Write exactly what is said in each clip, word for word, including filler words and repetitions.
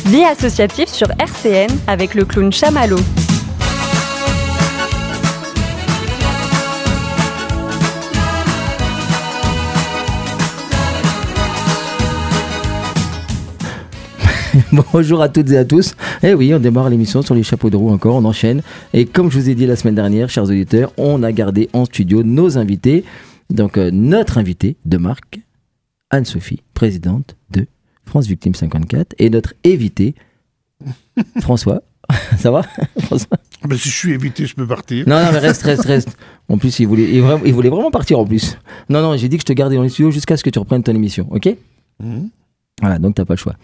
Vie associative sur R C N avec le clown Chamallow. Bonjour à toutes et à tous. Eh oui, on démarre l'émission sur les chapeaux de roue encore, on enchaîne. Et comme je vous ai dit la semaine dernière, chers auditeurs, on a gardé en studio nos invités. Donc euh, notre invitée de marque, Anne-Sophie, présidente de France Victime cinquante-quatre, et notre évité, François. Ça va, François? Ben, si je suis évité, je peux partir. Non, non, mais reste, reste, reste. En plus, il voulait, il, il voulait vraiment partir en plus. Non, non, j'ai dit que je te gardais dans les studios jusqu'à ce que tu reprennes ton émission, ok? Mmh. Voilà, donc t'as pas le choix.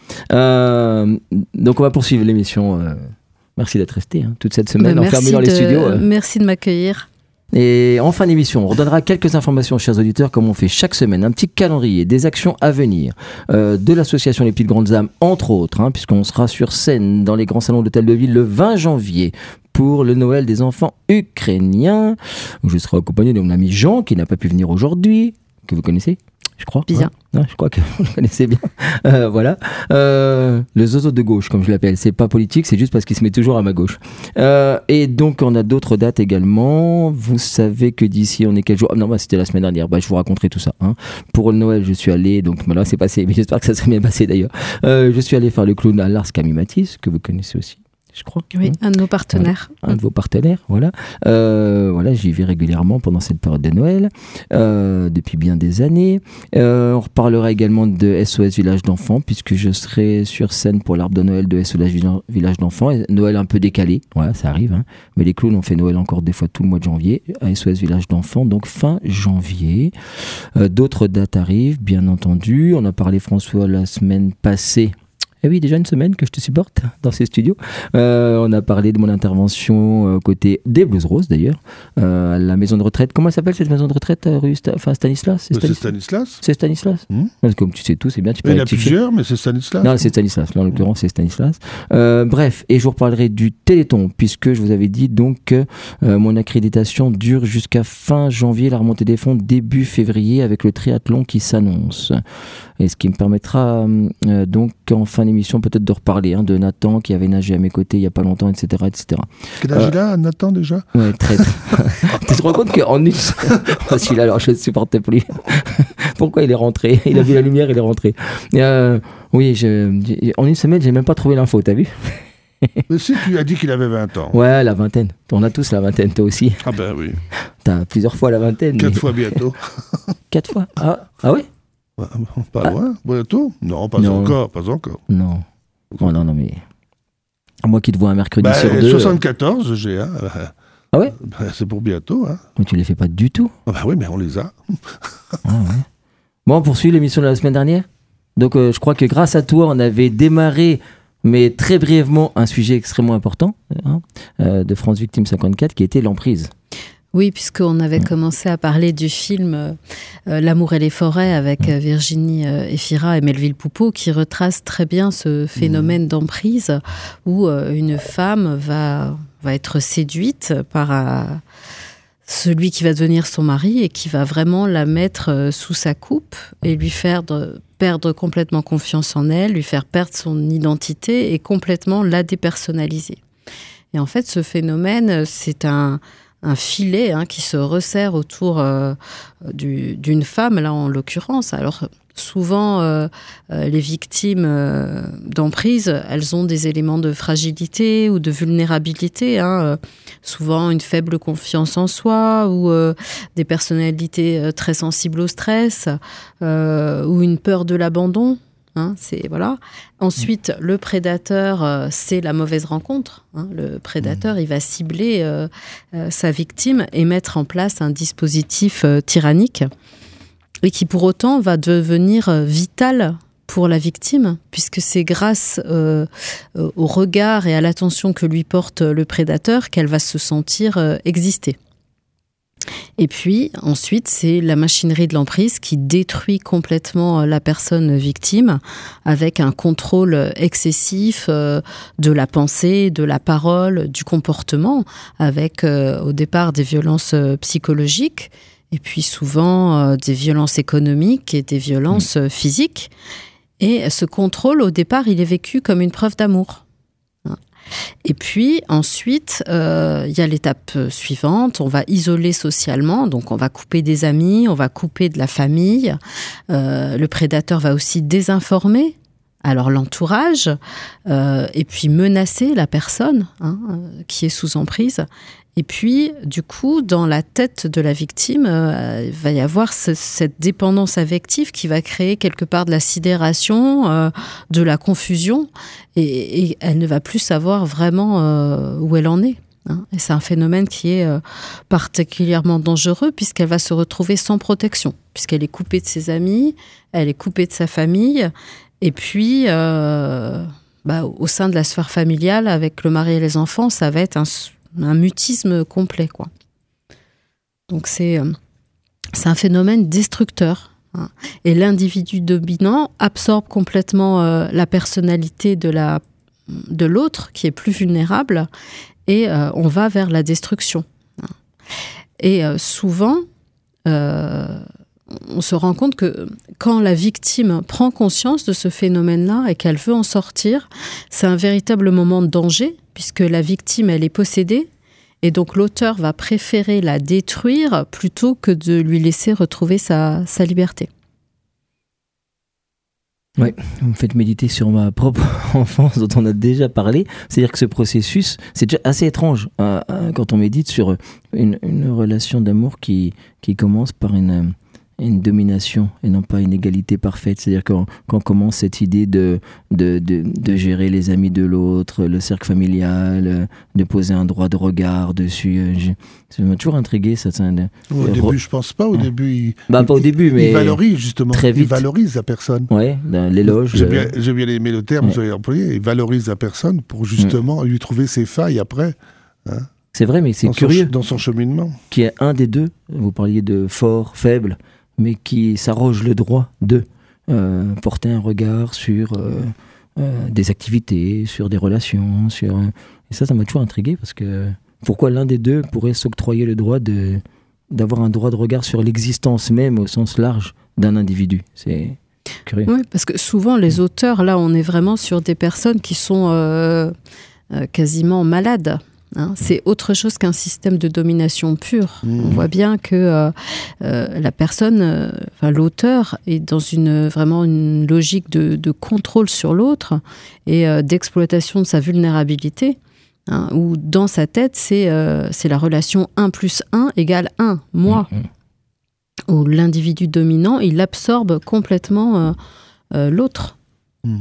Euh, donc on va poursuivre l'émission. Euh, merci d'être resté hein, toute cette semaine bah, enfermé dans les de, studios. Euh. Merci de m'accueillir. Et en fin d'émission, on redonnera quelques informations, chers auditeurs, comme on fait chaque semaine, un petit calendrier des actions à venir euh, de l'association Les Petites Grandes Âmes, entre autres, hein, puisqu'on sera sur scène dans les grands salons d'hôtel de ville le vingt janvier pour le Noël des enfants ukrainiens. Je serai accompagné de mon ami Jean, qui n'a pas pu venir aujourd'hui, que vous connaissez, je crois. Bien. Hein non, je crois que vous le connaissez bien. Euh, voilà. Euh, le zozo de gauche, comme je l'appelle. C'est pas politique, c'est juste parce qu'il se met toujours à ma gauche. Euh, et donc, on a d'autres dates également. Vous savez que d'ici, on est quel jour? Ah, non, bah, c'était la semaine dernière. Bah, je vous raconterai tout ça. Hein. Pour le Noël, je suis allé, donc voilà, c'est passé. Mais j'espère que ça s'est bien passé d'ailleurs. Euh, je suis allé faire le clown à Lars Camille Matisse, que vous connaissez aussi. Je crois. Oui, hein. un de nos partenaires. Voilà, un de vos partenaires, voilà. Euh, voilà, j'y vais régulièrement pendant cette période de Noël, euh, depuis bien des années. Euh, on reparlera également de S O S Village d'enfants, puisque je serai sur scène pour l'arbre de Noël de S O S Village d'enfants. Noël un peu décalé, voilà, ça arrive. Hein. Mais les clowns ont fait Noël encore des fois tout le mois de janvier, à S O S Village d'enfants, donc fin janvier. Euh, d'autres dates arrivent, bien entendu. On a parlé, François, la semaine passée. Eh oui, déjà une semaine que je te supporte dans ces studios. Euh, on a parlé de mon intervention euh, côté des Blues Roses d'ailleurs, euh, à la maison de retraite. Comment s'appelle cette maison de retraite, rue Sta- enfin, Stanislas? C'est Stanislas. C'est Stanislas. C'est Stanislas. Mmh. Parce que comme tu sais tout, c'est bien. Tu peux il y en a plusieurs, mais c'est Stanislas. Non, c'est Stanislas. Là, en l'occurrence, c'est Stanislas. Euh, bref, et je vous reparlerai du Téléthon, puisque je vous avais dit donc que euh, mon accréditation dure jusqu'à fin janvier, la remontée des fonds début février avec le triathlon qui s'annonce. Et ce qui me permettra euh, donc en fin d'émission peut-être de reparler hein, de Nathan qui avait nagé à mes côtés il n'y a pas longtemps, et cetera et cetera. Quel âge il a, Nathan, déjà? Ouais, très très. Tu te rends compte qu'en une... oh, celui-là, alors je ne supportais plus. Pourquoi il est rentré? Il a vu la lumière, il est rentré. Euh, oui, je... en une semaine, j'ai même pas trouvé l'info, t'as vu? Mais si, tu as dit qu'il avait vingt ans. Ouais, la vingtaine. On a tous la vingtaine, toi aussi. Ah ben oui. T'as plusieurs fois la vingtaine. Quatre mais... fois bientôt. Quatre fois ah, ah ouais? Pas ah. loin, bientôt? Non, pas non. encore, pas encore. Non. Oh, non, non, mais... Moi qui te vois un mercredi bah, sur deux... soixante-quatorze, j'ai un. Ah ouais? Bah, c'est pour bientôt, hein. Mais tu les fais pas du tout? Ah bah oui, mais on les a. Ah ouais. Bon, on poursuit l'émission de la semaine dernière. Donc, euh, je crois que grâce à toi, on avait démarré, mais très brièvement, un sujet extrêmement important hein, euh, de France Victime cinquante-quatre, qui était l'emprise. Oui, puisqu'on avait mmh. commencé à parler du film euh, L'amour et les forêts avec euh, Virginie euh, Efira et Melville Poupeau, qui retrace très bien ce phénomène mmh. d'emprise où euh, une femme va, va être séduite par euh, celui qui va devenir son mari et qui va vraiment la mettre euh, sous sa coupe et lui faire de, perdre complètement confiance en elle, lui faire perdre son identité et complètement la dépersonnaliser. Et en fait, ce phénomène, c'est un... un filet hein, qui se resserre autour euh, du, d'une femme, là en l'occurrence. Alors souvent, euh, euh, les victimes euh, d'emprise, elles ont des éléments de fragilité ou de vulnérabilité. Hein, euh, souvent une faible confiance en soi ou euh, des personnalités euh, très sensibles au stress euh, ou une peur de l'abandon. Hein, c'est, voilà. Ensuite, le prédateur, euh, c'est la mauvaise rencontre. Hein. Le prédateur, mmh. il va cibler euh, euh, sa victime et mettre en place un dispositif euh, tyrannique et qui, pour autant, va devenir euh, vital pour la victime, puisque c'est grâce euh, euh, au regard et à l'attention que lui porte le prédateur qu'elle va se sentir euh, exister. Et puis, ensuite, c'est la machinerie de l'emprise qui détruit complètement la personne victime avec un contrôle excessif euh, de la pensée, de la parole, du comportement, avec euh, au départ des violences euh, psychologiques et puis souvent euh, des violences économiques et des violences mmh. physiques. Et ce contrôle, au départ, il est vécu comme une preuve d'amour. Et puis ensuite, euh, il y a l'étape suivante, on va isoler socialement, donc on va couper des amis, on va couper de la famille. Euh, le prédateur va aussi désinformer alors l'entourage, euh, et puis menacer la personne hein, euh, qui est sous emprise. Et puis, du coup, dans la tête de la victime, euh, il va y avoir ce, cette dépendance affective qui va créer quelque part de la sidération, euh, de la confusion, et, et elle ne va plus savoir vraiment euh, où elle en est. Hein. Et c'est un phénomène qui est euh, particulièrement dangereux puisqu'elle va se retrouver sans protection, puisqu'elle est coupée de ses amis, elle est coupée de sa famille, et puis... Euh, bah, au sein de la sphère familiale, avec le mari et les enfants, ça va être un... un mutisme complet, quoi. Donc c'est, euh, c'est un phénomène destructeur. Hein. Et l'individu dominant absorbe complètement euh, la personnalité de, la, de l'autre, qui est plus vulnérable, et euh, on va vers la destruction. Hein. Et euh, souvent, euh, on se rend compte que quand la victime prend conscience de ce phénomène-là et qu'elle veut en sortir, c'est un véritable moment de danger, puisque la victime, elle est possédée, et donc l'auteur va préférer la détruire plutôt que de lui laisser retrouver sa, sa liberté. Oui, vous me faites méditer sur ma propre enfance dont on a déjà parlé. C'est-à-dire que ce processus, c'est déjà assez étrange euh, quand on médite sur une, une relation d'amour qui, qui commence par une... une domination et non pas une égalité parfaite. C'est-à-dire quand, quand on commence cette idée de, de, de, de gérer les amis de l'autre, le cercle familial, de poser un droit de regard dessus. Je, ça m'a toujours intrigué. Ça, ça, de, au de, début, je pense pas. Au ouais. début, il, bah, pas au début, mais il valorise justement. Très vite. Il valorise la personne. Ouais, l'éloge. J'ai bien, j'ai bien aimé le terme ouais. que vous avez employé. Il valorise la personne pour justement mmh. lui trouver ses failles après. Hein, c'est vrai, mais c'est dans curieux. Son, dans son cheminement. Qui est un des deux. Vous parliez de fort, faible, mais qui s'arroge le droit de euh, porter un regard sur euh, euh, des activités, sur des relations. Sur, euh, et ça, ça m'a toujours intrigué, parce que pourquoi l'un des deux pourrait s'octroyer le droit de, d'avoir un droit de regard sur l'existence même, au sens large, d'un individu. C'est curieux. Oui, parce que souvent, les auteurs, là, on est vraiment sur des personnes qui sont euh, euh, quasiment malades. Hein, c'est autre chose qu'un système de domination pure. Mmh. On voit bien que euh, euh, la personne, euh, enfin, l'auteur, est dans une, vraiment une logique de, de contrôle sur l'autre et euh, d'exploitation de sa vulnérabilité, hein, où dans sa tête, c'est, euh, c'est la relation un plus un égale un, moi. Mmh. Où l'individu dominant, il absorbe complètement euh, euh, l'autre. Mmh.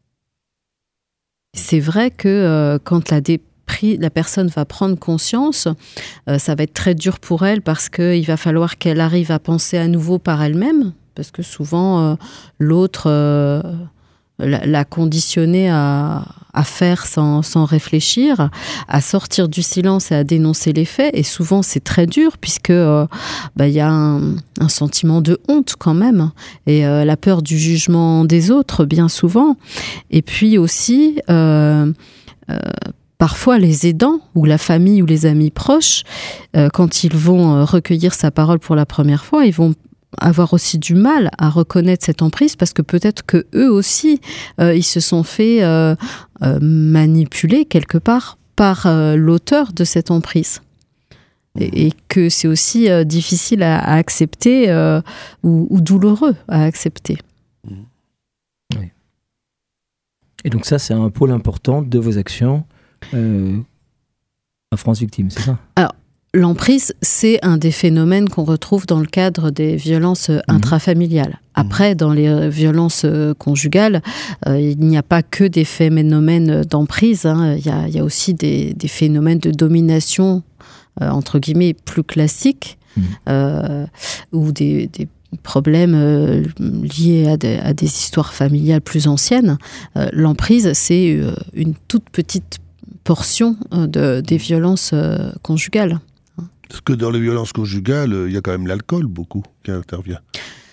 C'est vrai que euh, quand la dé la personne va prendre conscience, euh, ça va être très dur pour elle parce qu'il va falloir qu'elle arrive à penser à nouveau par elle-même, parce que souvent euh, l'autre euh, l'a conditionnée à, à faire sans, sans réfléchir, à sortir du silence et à dénoncer les faits, et souvent c'est très dur puisque euh, bah, y a un, un sentiment de honte quand même, et euh, la peur du jugement des autres bien souvent, et puis aussi euh, euh, parfois, les aidants ou la famille ou les amis proches, euh, quand ils vont euh, recueillir sa parole pour la première fois, ils vont avoir aussi du mal à reconnaître cette emprise parce que peut-être que eux aussi, euh, ils se sont fait euh, euh, manipuler quelque part par euh, l'auteur de cette emprise. Et, et que c'est aussi euh, difficile à, à accepter euh, ou, ou douloureux à accepter. Oui. Et donc ça, c'est un pôle important de vos actions Euh, à France Victime, c'est ça? Alors, l'emprise, c'est un des phénomènes qu'on retrouve dans le cadre des violences mmh. intrafamiliales. Après, dans les violences conjugales, euh, il n'y a pas que des phénomènes d'emprise, hein. Il y a, il y a aussi des, des phénomènes de domination, euh, entre guillemets, plus classiques, mmh. euh, ou des, des problèmes euh, liés à des, à des histoires familiales plus anciennes. Euh, l'emprise, c'est euh, une toute petite portion de, des violences euh, conjugales. Parce que dans les violences conjugales, il y a quand même l'alcool, beaucoup, qui intervient.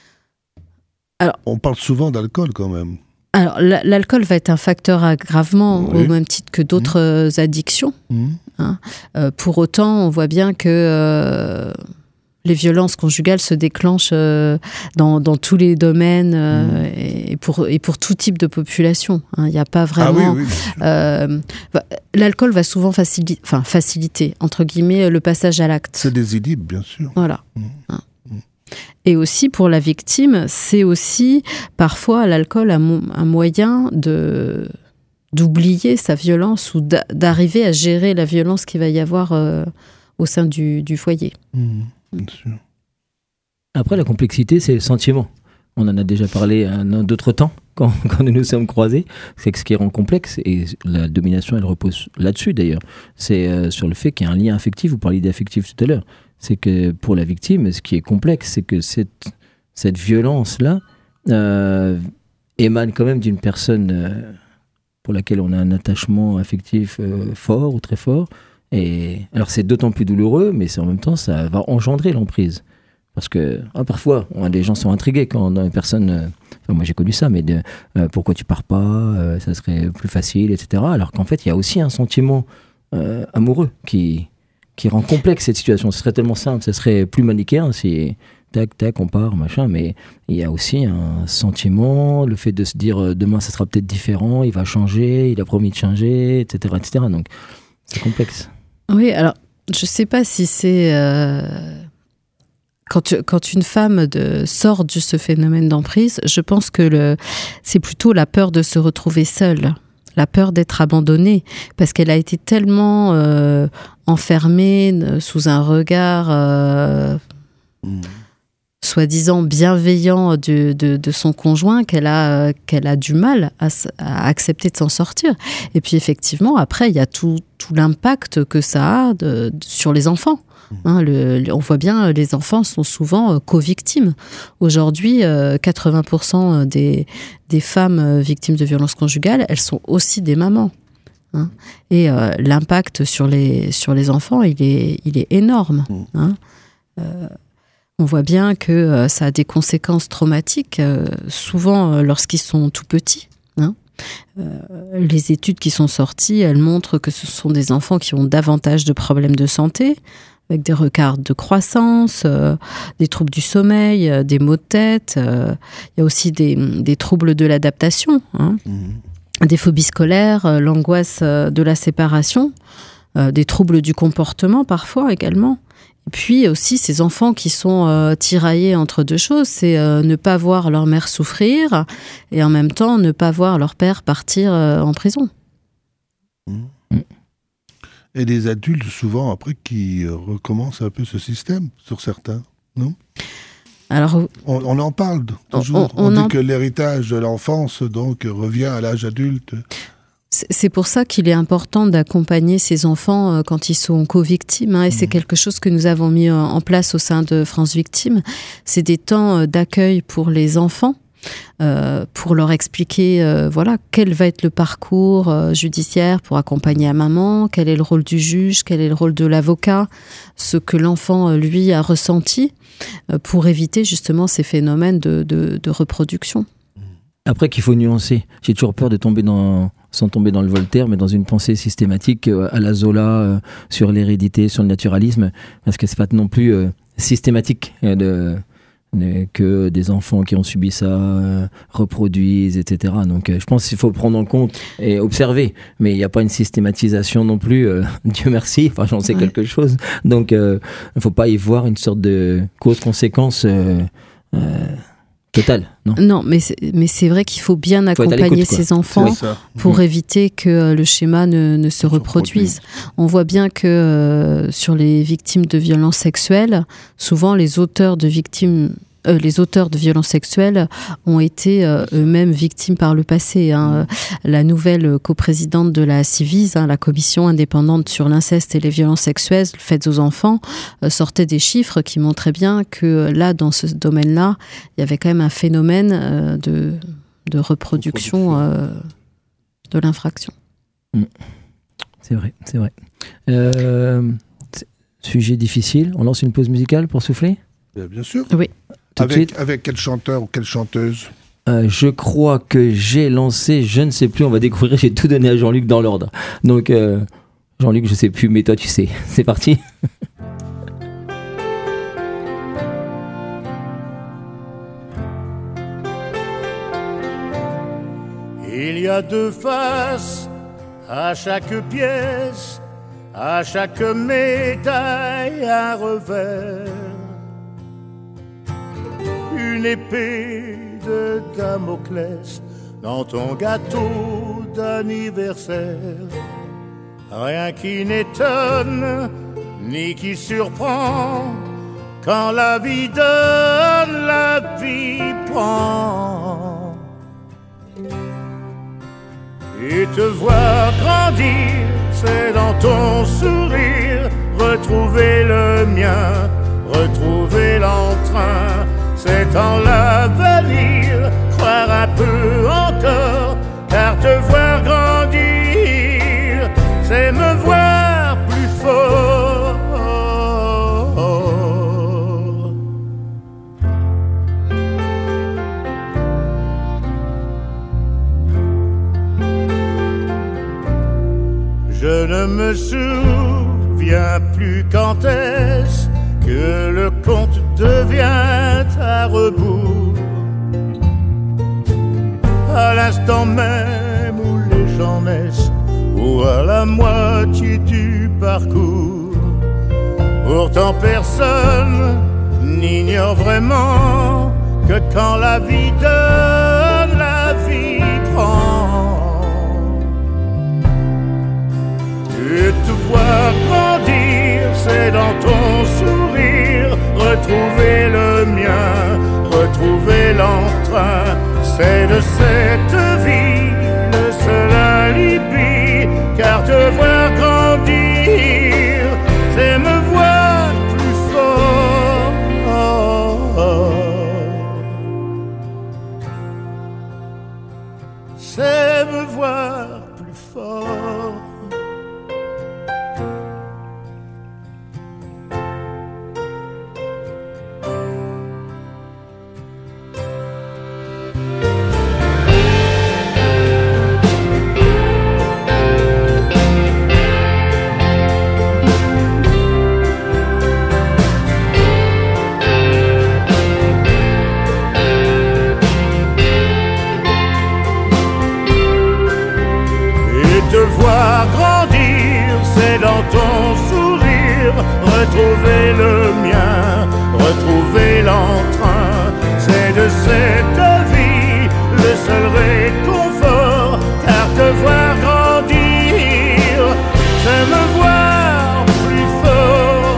Alors, on parle souvent d'alcool, quand même. Alors, l'alcool va être un facteur aggravant, oui. au même titre que d'autres mmh. addictions. Mmh. Hein. Euh, pour autant, on voit bien que euh, les violences conjugales se déclenchent euh, dans, dans tous les domaines euh, mmh. et, pour, et pour tout type de population. Il hein, n'y a pas vraiment... Ah oui, oui, euh, l'alcool va souvent faciliter, enfin, faciliter, entre guillemets, le passage à l'acte. C'est désinhibe, bien sûr. Voilà. Mmh. Hein. Et aussi, pour la victime, c'est aussi, parfois, l'alcool un, mo- un moyen de... d'oublier sa violence ou d'a- d'arriver à gérer la violence qu'il va y avoir euh, au sein du, du foyer. Mmh, bien sûr. Après, la complexité, c'est le sentiment. On en a déjà parlé à d'autres temps, quand, quand nous nous sommes croisés. C'est que ce qui rend complexe, et la domination, elle repose là-dessus d'ailleurs, c'est euh, sur le fait qu'il y a un lien affectif. Vous parliez d'affectif tout à l'heure. C'est que pour la victime, ce qui est complexe, c'est que cette, cette violence-là euh, émane quand même d'une personne... Euh, pour laquelle on a un attachement affectif euh, fort ou très fort. Et alors c'est d'autant plus douloureux, mais c'est en même temps, ça va engendrer l'emprise. Parce que ah, parfois, on, les gens sont intrigués quand une personne... Euh, enfin, moi j'ai connu ça, mais de, euh, pourquoi tu pars pas euh, ça serait plus facile, et cetera. Alors qu'en fait, il y a aussi un sentiment euh, amoureux qui, qui rend complexe cette situation. Ce serait tellement simple, ce serait plus manichéen si... tac, tac, on part, machin, mais il y a aussi un sentiment, le fait de se dire euh, demain ça sera peut-être différent, il va changer, il a promis de changer, et cetera, et cetera. Donc c'est complexe. Oui, alors je sais pas si c'est euh, quand, tu, quand une femme de, sort de ce phénomène d'emprise, je pense que le, c'est plutôt la peur de se retrouver seule, la peur d'être abandonnée, parce qu'elle a été tellement euh, enfermée sous un regard. Euh, mmh. soi-disant bienveillant de, de, de son conjoint qu'elle a, qu'elle a du mal à, à accepter de s'en sortir. Et puis effectivement, après, il y a tout, tout l'impact que ça a de, de, sur les enfants. Hein, le, on voit bien, les enfants sont souvent co-victimes. Aujourd'hui, euh, quatre-vingts pour cent des, des femmes victimes de violences conjugales, elles sont aussi des mamans. Hein. Et euh, l'impact sur les, sur les enfants, il est, il est énorme. Hein. Euh, On voit bien que euh, ça a des conséquences traumatiques, euh, souvent euh, lorsqu'ils sont tout petits. Hein. Euh, les études qui sont sorties, elles montrent que ce sont des enfants qui ont davantage de problèmes de santé, avec des retards de croissance, euh, des troubles du sommeil, euh, des maux de tête. Euh, il y a aussi des, des troubles de l'adaptation, hein. Mmh. Des phobies scolaires, euh, l'angoisse euh, de la séparation, euh, des troubles du comportement parfois également. Puis aussi ces enfants qui sont euh, tiraillés entre deux choses, c'est euh, ne pas voir leur mère souffrir et en même temps ne pas voir leur père partir euh, en prison. Et des adultes souvent après qui euh, recommencent un peu ce système sur certains, non ? Alors, on, on en parle toujours. On, on, on dit en... que l'héritage de l'enfance donc revient à l'âge adulte. C'est pour ça qu'il est important d'accompagner ces enfants quand ils sont co-victimes, hein, et mmh. c'est quelque chose que nous avons mis en place au sein de France Victimes. C'est des temps d'accueil pour les enfants, euh, pour leur expliquer euh, voilà, quel va être le parcours euh, judiciaire pour accompagner la maman, quel est le rôle du juge, quel est le rôle de l'avocat, ce que l'enfant, lui, a ressenti, euh, pour éviter justement ces phénomènes de, de, de reproduction. Après qu'il faut nuancer, j'ai toujours peur de tomber dans, sans tomber dans le Voltaire, mais dans une pensée systématique euh, à la Zola euh, sur l'hérédité, sur le naturalisme, parce que c'est pas non plus euh, systématique euh, de, de, que des enfants qui ont subi ça euh, reproduisesent, et cetera. Donc euh, je pense qu'il faut le prendre en compte et observer, mais il n'y a pas une systématisation non plus, euh, Dieu merci, enfin j'en sais ouais. quelque chose. Donc il euh, ne faut pas y voir une sorte de cause-conséquence euh, euh, total, non, non mais, c'est, mais c'est vrai qu'il faut bien faut accompagner ces enfants pour mmh. éviter que le schéma ne, ne se reproduise. On voit bien que euh, sur les victimes de violences sexuelles, souvent les auteurs de victimes Euh, les auteurs de violences sexuelles ont été euh, eux-mêmes victimes par le passé. Hein. La nouvelle coprésidente de la CIVIS, hein, la commission indépendante sur l'inceste et les violences sexuelles faites aux enfants, euh, sortait des chiffres qui montraient bien que là, dans ce domaine-là, il y avait quand même un phénomène euh, de, de reproduction euh, de l'infraction. Mmh. C'est vrai, c'est vrai. Euh, c'est sujet difficile. On lance une pause musicale pour souffler ? Bien sûr. Oui. Avec, avec quel chanteur ou quelle chanteuse ? euh, Je crois que j'ai lancé, je ne sais plus, on va découvrir, j'ai tout donné à Jean-Luc dans l'ordre. Donc, euh, Jean-Luc, je ne sais plus, mais toi, tu sais. C'est parti. Il y a deux faces à chaque pièce, à chaque médaille un revers. Une épée de Damoclès dans ton gâteau d'anniversaire. Rien qui n'étonne ni qui surprend, quand la vie donne, la vie prend. Et te voir grandir, c'est dans ton sourire, retrouver le mien, retrouver l'entrain. C'est en l'avenir, croire un peu encore, car te voir grandir, c'est me voir plus fort. Je ne me souviens plus quand est-ce que le conte devient à rebours. À l'instant même où les gens naissent, ou à la moitié du parcours. Pourtant personne n'ignore vraiment que quand la vie donne, la vie prend. Et te voir grandir, c'est dans ton sourire, retrouver le mien, retrouver l'entrain. C'est de cette vie le seul alibi, car te voir grandir, c'est me voir plus fort. C'est me voir plus fort. Retrouver le mien, retrouver l'entrain, c'est de cette vie le seul réconfort, car te voir grandir, c'est me voir plus fort.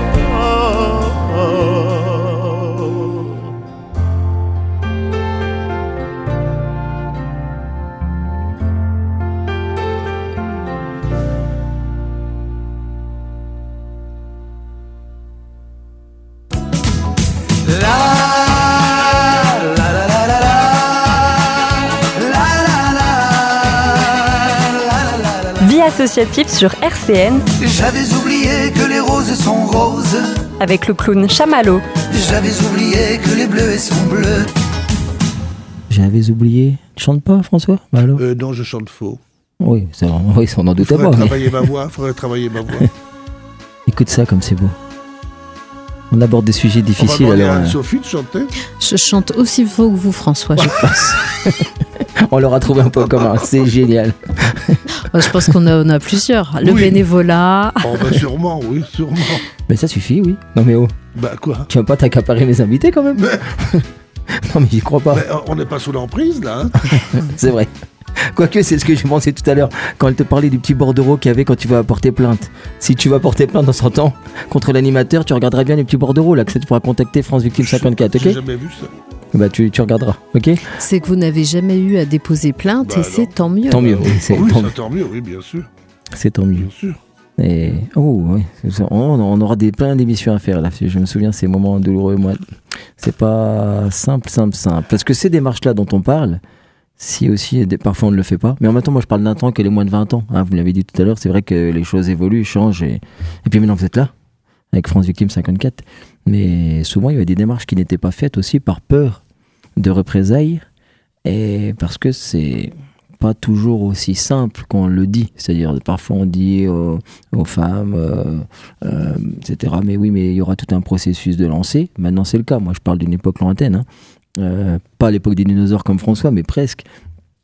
Vie associative sur R C N. J'avais oublié que les roses sont roses. Avec le clown Chamallow. J'avais oublié que les bleus sont bleus. J'avais oublié. Tu chantes pas, François? Bah alors euh, Non, je chante faux. Oui, c'est vraiment... oui, on en doutait pas. Il faudrait travailler mais... ma voix. Faudrait travailler ma voix. Écoute ça comme c'est beau. On aborde des sujets difficiles. On va alors. À Sophie de chanter. Je chante aussi faux que vous, François, je pense. On leur a trouvé un peu commun. C'est génial. Je pense qu'on a, on a plusieurs. Le oui. bénévolat. Oh, bah sûrement, oui, sûrement. Mais ça suffit, oui. Non, mais oh. Bah quoi? Tu vas pas t'accaparer mes invités quand même? Mais... Non, mais j'y crois pas. Mais on n'est pas sous l'emprise, là. Hein. C'est vrai. Quoique, c'est ce que j'ai pensé tout à l'heure quand elle te parlait du petit bordereau qu'il y avait quand tu vas porter plainte. Si tu vas porter plainte dans son temps contre l'animateur, tu regarderas bien les petits bordereaux là, que tu pourras contacter France Victime cinquante-quatre, ok? J'ai jamais vu ça. Bah tu, tu regarderas, ok? C'est que vous n'avez jamais eu à déposer plainte bah et alors. C'est tant mieux. Tant mieux, oui, c'est oui, tant, tant mieux, oui, bien sûr. C'est tant mieux. Bien sûr. Et oh oui, on, on aura des plein d'émissions à faire là. Je me souviens ces moments douloureux, moi. C'est pas simple, simple, simple. Parce que ces démarches-là dont on parle, si aussi parfois on ne le fait pas. Mais en même temps, moi je parle d'un temps qu'elle est moins de vingt ans. Hein, vous l'avez dit tout à l'heure, c'est vrai que les choses évoluent, changent. Et, et puis maintenant vous êtes là, avec France Victime cinquante-quatre. Mais souvent il y avait des démarches qui n'étaient pas faites aussi par peur de représailles. Et parce que c'est pas toujours aussi simple qu'on le dit. C'est-à-dire, parfois on dit aux, aux femmes, euh, euh, et cetera. Mais oui, mais il y aura tout un processus de lancer. Maintenant, c'est le cas. Moi, je parle d'une époque lointaine. Hein. Euh, pas à l'époque des dinosaures comme François, mais presque.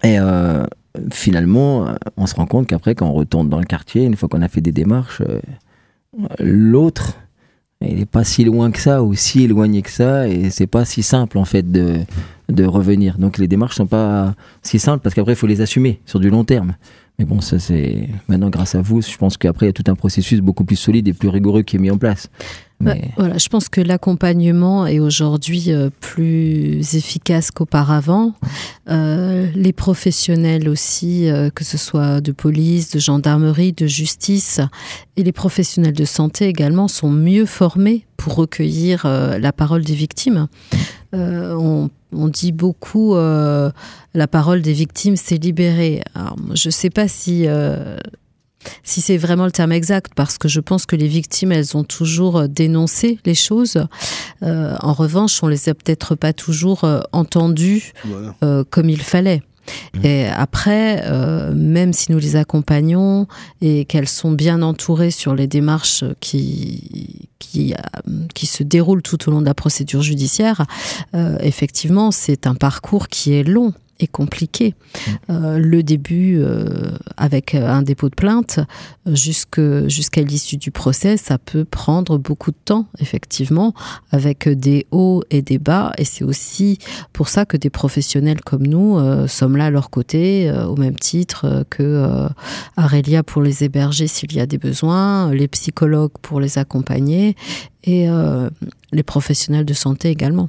Et euh, finalement, on se rend compte qu'après, quand on retourne dans le quartier, une fois qu'on a fait des démarches, euh, l'autre, il n'est pas si loin que ça, ou si éloigné que ça, et c'est pas si simple en fait de, de revenir. Donc les démarches sont pas si simples, parce qu'après il faut les assumer sur du long terme. Mais bon, ça c'est maintenant grâce à vous, je pense qu'après il y a tout un processus beaucoup plus solide et plus rigoureux qui est mis en place. Mais... Bah, voilà, je pense que l'accompagnement est aujourd'hui euh, plus efficace qu'auparavant. Euh, les professionnels aussi, euh, que ce soit de police, de gendarmerie, de justice, et les professionnels de santé également sont mieux formés pour recueillir euh, la parole des victimes. Euh, on, on dit beaucoup euh, la parole des victimes, c'est libéré. Alors, je ne sais pas si... Euh, Si c'est vraiment le terme exact, parce que je pense que les victimes, elles ont toujours dénoncé les choses. Euh, en revanche, on les a peut-être pas toujours euh, entendues voilà. euh, comme il fallait. Mmh. Et après, euh, même si nous les accompagnons et qu'elles sont bien entourées sur les démarches qui, qui, euh, qui se déroulent tout au long de la procédure judiciaire, euh, effectivement, c'est un parcours qui est long et compliqué. Euh, le début euh, avec un dépôt de plainte jusque, jusqu'à l'issue du procès, ça peut prendre beaucoup de temps, effectivement, avec des hauts et des bas, et c'est aussi pour ça que des professionnels comme nous euh, sommes là à leur côté, euh, au même titre que euh, Arélia pour les héberger s'il y a des besoins, les psychologues pour les accompagner, et euh, les professionnels de santé également.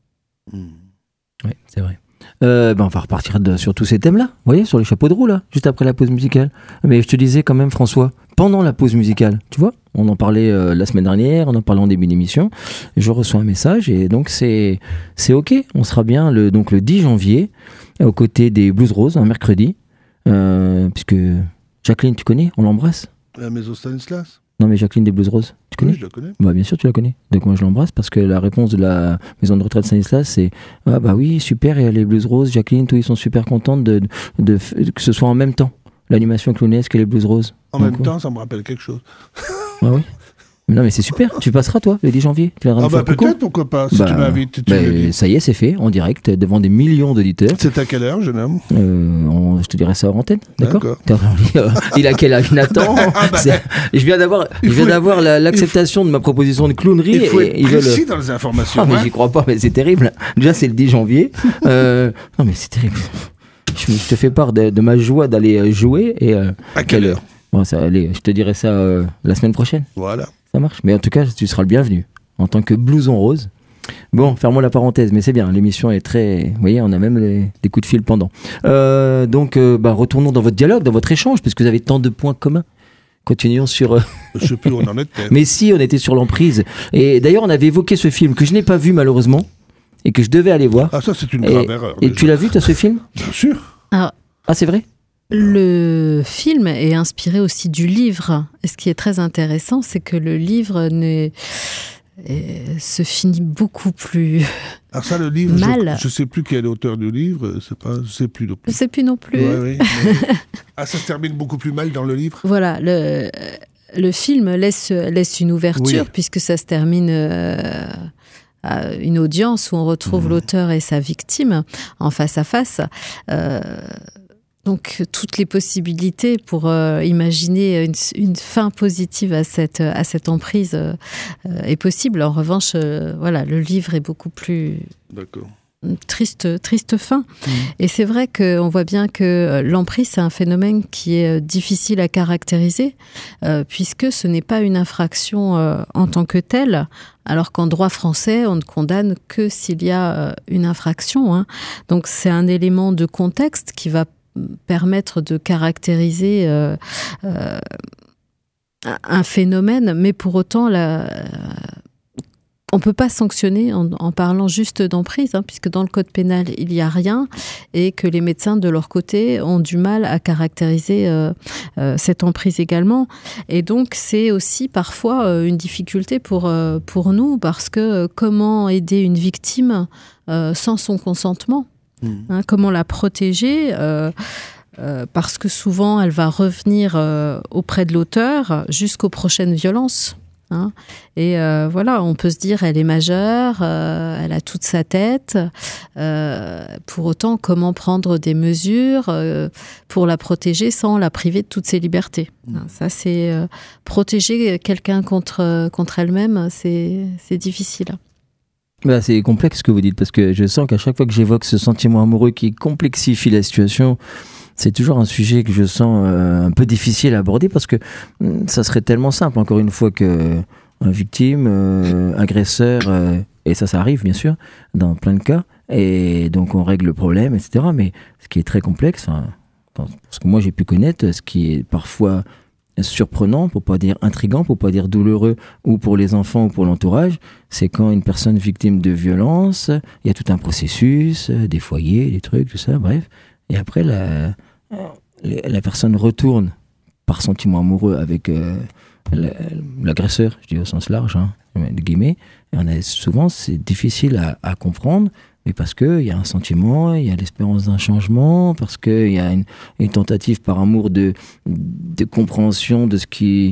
Oui, c'est vrai. Euh, ben on va repartir de, sur tous ces thèmes-là, vous voyez, sur les chapeaux de roue, là, juste après la pause musicale. Mais je te disais quand même, François, pendant la pause musicale, tu vois, on en parlait euh, la semaine dernière, on en parlait en début d'émission, je reçois un message, et donc c'est, c'est ok, on sera bien le, donc le dix janvier, aux côtés des Blues Roses, un mercredi, euh, puisque Jacqueline, tu connais, on l'embrasse. La maison Stanislas. Non, mais Jacqueline des Blues Roses, tu connais ? Oui, je la connais. Bah, bien sûr, tu la connais. Donc, moi, je l'embrasse parce que la réponse de la maison de retraite de Stanislas, c'est ah, bah oui, super, il y a les Blues Roses, Jacqueline, tous ils sont super contents de, de, de, de, que ce soit en même temps, l'animation clownesque et les Blues Roses. En Donc, même ouais. temps, ça me rappelle quelque chose. Ah oui ? Non, mais c'est super, tu passeras, toi, le dix janvier. Tu ah, bah peut-être, coucou. Pourquoi pas, si bah, tu m'invites. Tu bah, ça y est, c'est fait, en direct, devant des millions d'auditeurs. C'est à quelle heure, jeune homme euh, on, Je te dirai ça hors antenne, d'accord, d'accord. Il a quel âge, Nathan? ah, bah, Je viens d'avoir, je viens d'avoir la, l'acceptation faut, de ma proposition de clownerie. Il faut être et précis veulent... dans les informations. Ah, mais hein. J'y crois pas, mais c'est terrible. Déjà, c'est le dix janvier. euh, non, mais c'est terrible. Je, je te fais part de, de ma joie d'aller jouer. Et, euh, à quelle heure bon, ça, allez, je te dirai ça euh, la semaine prochaine. Voilà. Ça marche. Mais en tout cas, tu seras le bienvenu en tant que blouson rose. Bon, fermons la parenthèse, mais c'est bien. L'émission est très... Vous voyez, on a même les, des coups de fil pendant. Euh, donc, euh, bah, retournons dans votre dialogue, dans votre échange, puisque vous avez tant de points communs. Continuons sur... Euh... Je sais plus où on en était. Mais si, on était sur l'emprise. Et d'ailleurs, on avait évoqué ce film que je n'ai pas vu, malheureusement, et que je devais aller voir. Ah, ça, c'est une grave et, erreur. Et déjà. Tu l'as vu, toi, ce film ? Bien sûr. Ah, ah c'est vrai ? Le film est inspiré aussi du livre. Et ce qui est très intéressant, c'est que le livre ne... se finit beaucoup plus Alors ça, le livre, mal. Je ne sais plus quel est l'auteur du livre, c'est pas, je ne sais plus non plus. Je ne sais plus non plus. Ouais, oui, mais... ah, ça se termine beaucoup plus mal dans le livre ? Voilà, le, le film laisse, laisse une ouverture, oui. Puisque ça se termine... Euh... une audience où on retrouve mmh. l'auteur et sa victime en face à face. Euh, donc, toutes les possibilités pour euh, imaginer une, une fin positive à cette, à cette emprise euh, est possible. En revanche, euh, voilà, le livre est beaucoup plus... D'accord. Triste, triste fin. Mmh. Et c'est vrai qu'on voit bien que l'emprise, c'est un phénomène qui est difficile à caractériser, euh, puisque ce n'est pas une infraction euh, en tant que telle, alors qu'en droit français, on ne condamne que s'il y a euh, une infraction. Hein. Donc c'est un élément de contexte qui va permettre de caractériser euh, euh, un phénomène, mais pour autant, la... on ne peut pas sanctionner en, en parlant juste d'emprise, hein, puisque dans le code pénal, il n'y a rien, et que les médecins, de leur côté, ont du mal à caractériser euh, euh, cette emprise également. Et donc, c'est aussi parfois euh, une difficulté pour, euh, pour nous, parce que euh, comment aider une victime euh, sans son consentement ? Mmh. Hein, comment la protéger euh, euh, parce que souvent, elle va revenir euh, auprès de l'auteur jusqu'aux prochaines violences. Hein. Et euh, voilà, on peut se dire, elle est majeure, euh, elle a toute sa tête. Euh, pour autant, comment prendre des mesures euh, pour la protéger sans la priver de toutes ses libertés? Mmh. Ça, c'est euh, protéger quelqu'un contre, contre elle-même, c'est, c'est difficile. Bah, c'est complexe ce que vous dites, parce que je sens qu'à chaque fois que j'évoque ce sentiment amoureux qui complexifie la situation, c'est toujours un sujet que je sens euh, un peu difficile à aborder, parce que euh, ça serait tellement simple, encore une fois, que un victime, euh, agresseur, euh, et ça, ça arrive bien sûr, dans plein de cas, et donc on règle le problème, et cetera. Mais ce qui est très complexe, parce que moi j'ai pu connaître, ce qui est parfois surprenant, pour pas dire intriguant, pour pas dire douloureux, ou pour les enfants ou pour l'entourage, c'est quand une personne victime de violence, il y a tout un processus, des foyers, des trucs, tout ça, bref. Et après, la, la personne retourne par sentiment amoureux avec euh, l'agresseur, je dis au sens large, hein, de guillemets. Et on a, souvent, c'est difficile à, à comprendre, mais parce qu'il y a un sentiment, il y a l'espérance d'un changement, parce qu'il y a une, une tentative par amour de, de compréhension de ce qui...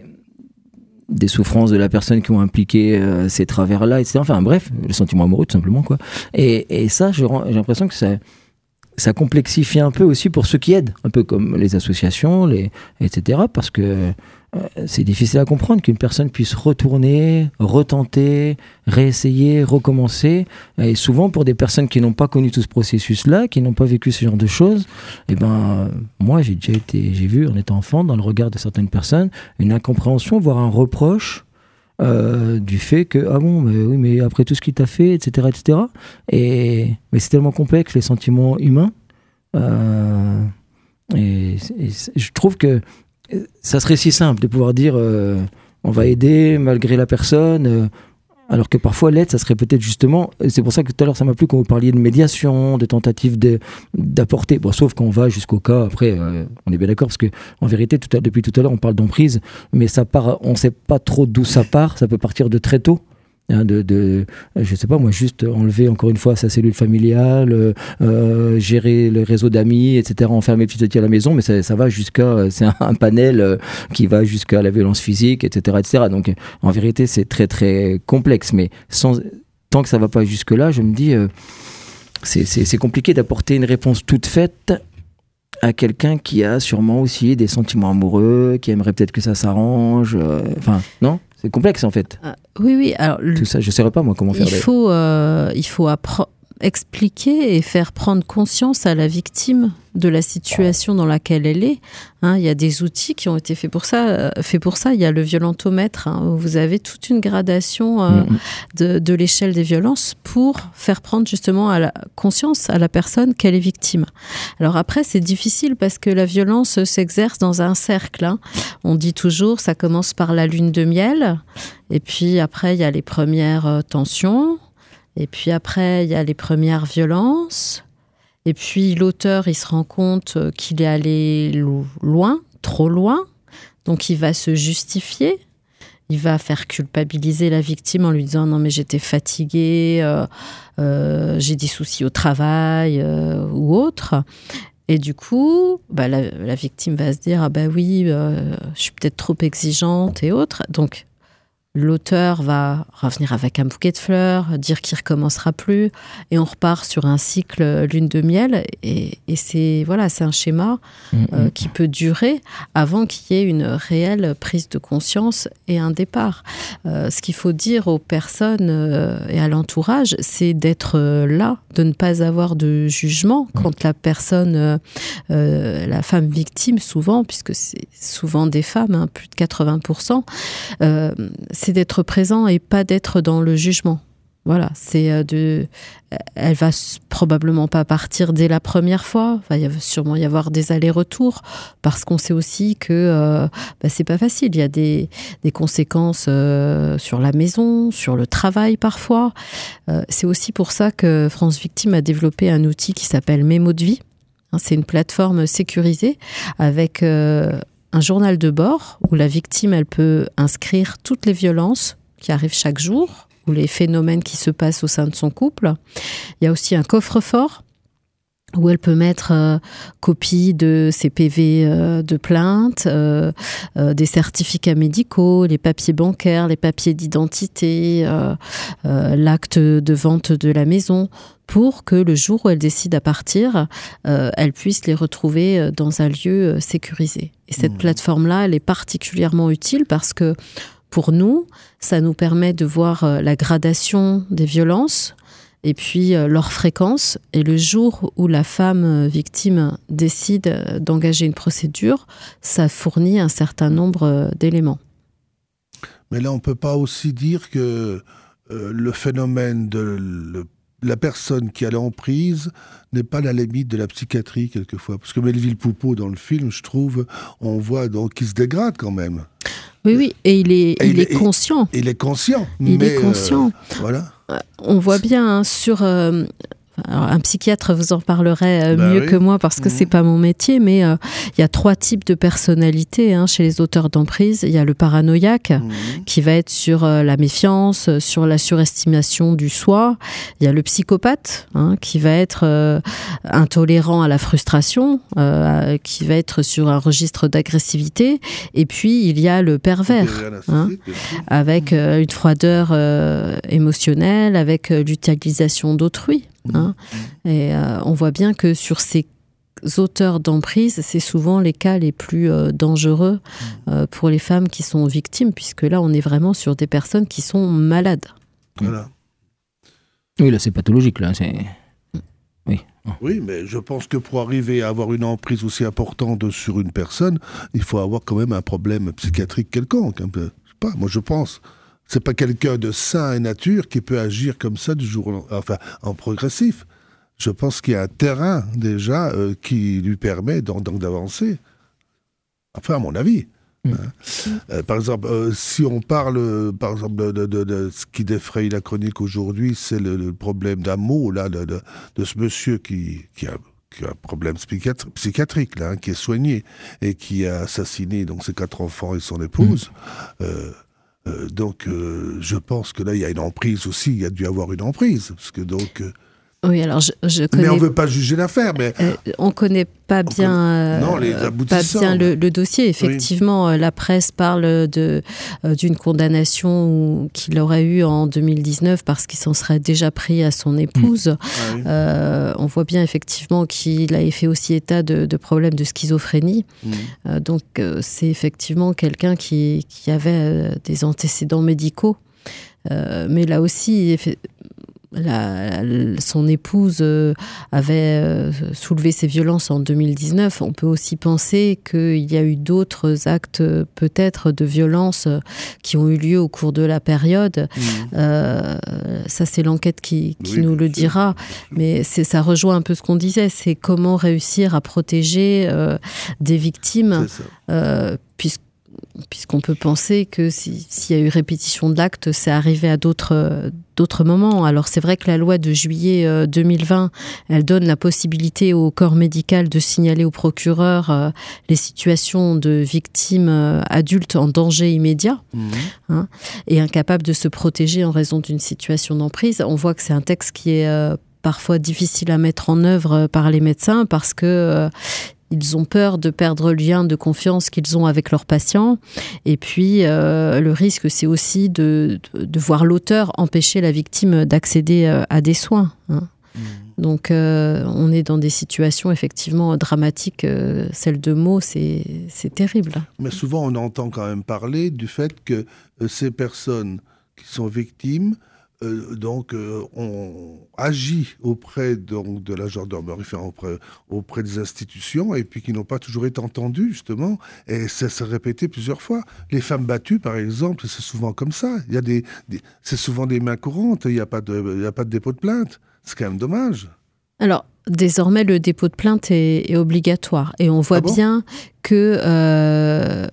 des souffrances de la personne qui ont impliqué euh, ces travers-là, et cetera. Enfin bref, le sentiment amoureux, tout simplement, quoi. Et, et ça, je, j'ai l'impression que ça... ça complexifie un peu aussi pour ceux qui aident, un peu comme les associations, les, et cetera. Parce que euh, c'est difficile à comprendre qu'une personne puisse retourner, retenter, réessayer, recommencer. Et souvent, pour des personnes qui n'ont pas connu tout ce processus-là, qui n'ont pas vécu ce genre de choses, eh ben, moi, j'ai déjà été, j'ai vu en étant enfant, dans le regard de certaines personnes, une incompréhension, voire un reproche. Euh, du fait que, ah bon, mais oui, mais après tout ce qu'il t'a fait, et cetera, et cetera. Et, mais c'est tellement complexe, les sentiments humains. Euh, et, et je trouve que ça serait si simple de pouvoir dire, euh, on va aider malgré la personne, euh, alors que parfois l'aide, ça serait peut-être justement, c'est pour ça que tout à l'heure ça m'a plu quand vous parliez de médiation, de tentative de, d'apporter, bon, sauf qu'on va jusqu'au cas, après euh, on est bien d'accord, parce que en vérité tout à, depuis tout à l'heure on parle d'emprise, mais ça part, on ne sait pas trop d'où ça part, ça peut partir de très tôt. Hein, de, de, je sais pas moi, juste enlever encore une fois sa cellule familiale, euh, gérer le réseau d'amis, et cetera, enfermer petit à petit à la maison, mais ça, ça va jusqu'à, c'est un, un panel euh, qui va jusqu'à la violence physique, et cetera, et cetera. Donc en vérité c'est très très complexe, mais sans, tant que ça va pas jusque là, je me dis euh, c'est, c'est, c'est compliqué d'apporter une réponse toute faite à quelqu'un qui a sûrement aussi des sentiments amoureux, qui aimerait peut-être que ça s'arrange, enfin euh, non. C'est complexe en fait. Euh, oui, oui. Alors, tout ça, je ne saurais pas moi comment faire. Il faut, euh, il faut appre- expliquer et faire prendre conscience à la victime de la situation dans laquelle elle est. Hein, il y a des outils qui ont été faits pour ça. Euh, faits pour ça. Il y a le violentomètre, hein, où vous avez toute une gradation euh, mmh. de, de l'échelle des violences pour faire prendre justement à la conscience à la personne qu'elle est victime. Alors après, c'est difficile parce que la violence s'exerce dans un cercle. Hein. On dit toujours, ça commence par la lune de miel, et puis après, il y a les premières euh, tensions, et puis après, il y a les premières violences. Et puis l'auteur, il se rend compte qu'il est allé lo- loin, trop loin. Donc il va se justifier. Il va faire culpabiliser la victime en lui disant « Non mais j'étais fatigué, euh, euh, j'ai des soucis au travail euh, ou autre ». Et du coup, bah, la, la victime va se dire « Ah bah oui, euh, je suis peut-être trop exigeante et autres ». Donc l'auteur va revenir avec un bouquet de fleurs, dire qu'il ne recommencera plus, et on repart sur un cycle lune de miel, et, et c'est, voilà, c'est un schéma mmh, euh, qui peut durer avant qu'il y ait une réelle prise de conscience et un départ. Euh, ce qu'il faut dire aux personnes euh, et à l'entourage, c'est d'être euh, là, de ne pas avoir de jugement mmh. quand la personne, euh, euh, la femme victime souvent, puisque c'est souvent des femmes, hein, plus de quatre-vingts pour cent, euh, c'est d'être présent et pas d'être dans le jugement. Voilà, c'est de. Elle va probablement pas partir dès la première fois. Enfin, il va sûrement y avoir des allers-retours parce qu'on sait aussi que euh, bah, c'est pas facile. Il y a des, des conséquences euh, sur la maison, sur le travail parfois. Euh, c'est aussi pour ça que France Victime a développé un outil qui s'appelle Mémo de vie. Hein, c'est une plateforme sécurisée avec euh, un journal de bord où la victime, elle peut inscrire toutes les violences qui arrivent chaque jour ou les phénomènes qui se passent au sein de son couple. Il y a aussi un coffre-fort où elle peut mettre euh, copie de ses P V euh, de plainte, euh, euh, des certificats médicaux, les papiers bancaires, les papiers d'identité, euh, euh, l'acte de vente de la maison, pour que le jour où elle décide à partir, euh, elle puisse les retrouver dans un lieu sécurisé. Et cette mmh. plateforme-là, elle est particulièrement utile parce que pour nous, ça nous permet de voir la gradation des violences, et puis euh, leur fréquence. Et le jour où la femme euh, victime décide euh, d'engager une procédure, ça fournit un certain nombre euh, d'éléments. Mais là, on ne peut pas aussi dire que euh, le phénomène de le, la personne qui a l'emprise n'est pas la limite de la psychiatrie, quelquefois. Parce que Melville Poupeau, dans le film, je trouve, on voit donc qu'il se dégrade quand même. Oui, oui, et il est, et il, il est, est conscient. Il est conscient. Il mais est conscient. Euh, voilà. On voit bien hein, sur... Euh, alors, un psychiatre vous en parlerait euh, bah mieux oui. que moi parce que mmh. c'est pas mon métier, mais il euh, y a trois types de personnalités hein, chez les auteurs d'emprise. Il y a le paranoïaque mmh. qui va être sur euh, la méfiance, sur la surestimation du soi. Il y a le psychopathe hein, qui va être euh, intolérant à la frustration, euh, qui va être sur un registre d'agressivité. Et puis il y a le pervers hein, avec euh, une froideur euh, émotionnelle, avec euh, l'utilisation d'autrui. Hein. Et euh, on voit bien que sur ces auteurs d'emprise, c'est souvent les cas les plus euh, dangereux euh, pour les femmes qui sont victimes, puisque là, on est vraiment sur des personnes qui sont malades. Voilà. Oui, là, c'est pathologique. Là, c'est... Oui. Oui, mais je pense que pour arriver à avoir une emprise aussi importante sur une personne, il faut avoir quand même un problème psychiatrique quelconque. Un peu. Je sais pas, moi, je pense... C'est pas quelqu'un de sain et nature qui peut agir comme ça du jour au, enfin, en progressif. Je pense qu'il y a un terrain déjà euh, qui lui permet donc, donc d'avancer. Enfin, à mon avis. Mmh. Hein. Euh, par exemple, euh, si on parle, euh, par exemple, de, de, de, de ce qui défraye la chronique aujourd'hui, c'est le, le problème d'un mot là, de, de, de ce monsieur qui, qui a qui a un problème psychiatri- psychiatrique là, hein, qui est soigné et qui a assassiné donc ses quatre enfants et son épouse. Mmh. Euh, Euh, donc, euh, je pense que là, il y a une emprise aussi. Il y a dû y avoir une emprise. Parce que donc... Euh... Oui, alors je, je connais... Mais on ne veut pas juger l'affaire, mais... Euh, on ne connaît pas bien, connaît... Non, les euh, pas bien le, le dossier. Effectivement, oui. La presse parle de, euh, d'une condamnation qu'il aurait eue en deux mille dix-neuf parce qu'il s'en serait déjà pris à son épouse. Mmh. Ah, oui. euh, on voit bien effectivement qu'il avait fait aussi état de, de problèmes de schizophrénie. Mmh. Euh, donc, euh, c'est effectivement quelqu'un qui, qui avait euh, des antécédents médicaux. Euh, mais là aussi... Eff- La, son épouse avait soulevé ces violences en deux mille dix-neuf. On peut aussi penser qu'il y a eu d'autres actes peut-être de violence qui ont eu lieu au cours de la période. Mmh. Euh, ça, c'est l'enquête qui, qui oui, nous le dira. Mais c'est, ça rejoint un peu ce qu'on disait. C'est comment réussir à protéger euh, des victimes, euh, puisque puisqu'on peut penser que si, s'il y a eu répétition de l'acte, c'est arrivé à d'autres, d'autres moments. Alors c'est vrai que la loi de juillet euh, deux mille vingt, elle donne la possibilité au corps médical de signaler au procureur euh, les situations de victimes euh, adultes en danger immédiat, mmh. hein, et incapables de se protéger en raison d'une situation d'emprise. On voit que c'est un texte qui est euh, parfois difficile à mettre en œuvre par les médecins parce que euh, ils ont peur de perdre le lien de confiance qu'ils ont avec leurs patients. Et puis, euh, le risque, c'est aussi de, de, de voir l'auteur empêcher la victime d'accéder à des soins. Hein. Mmh. Donc, euh, on est dans des situations effectivement dramatiques. Euh, celle de Meaux, c'est, c'est terrible. Mais souvent, on entend quand même parler du fait que euh, ces personnes qui sont victimes Euh, donc, euh, on agit auprès donc, de la gendarmerie, enfin, auprès, auprès des institutions, et puis qui n'ont pas toujours été entendues, justement, et ça s'est répété plusieurs fois. Les femmes battues, par exemple, c'est souvent comme ça. Il y a des, des, c'est souvent des mains courantes, il n'y a pas de, il n'y a pas de dépôt de plainte. C'est quand même dommage. Alors, désormais, le dépôt de plainte est, est obligatoire, et on voit ah bon bien que... Euh,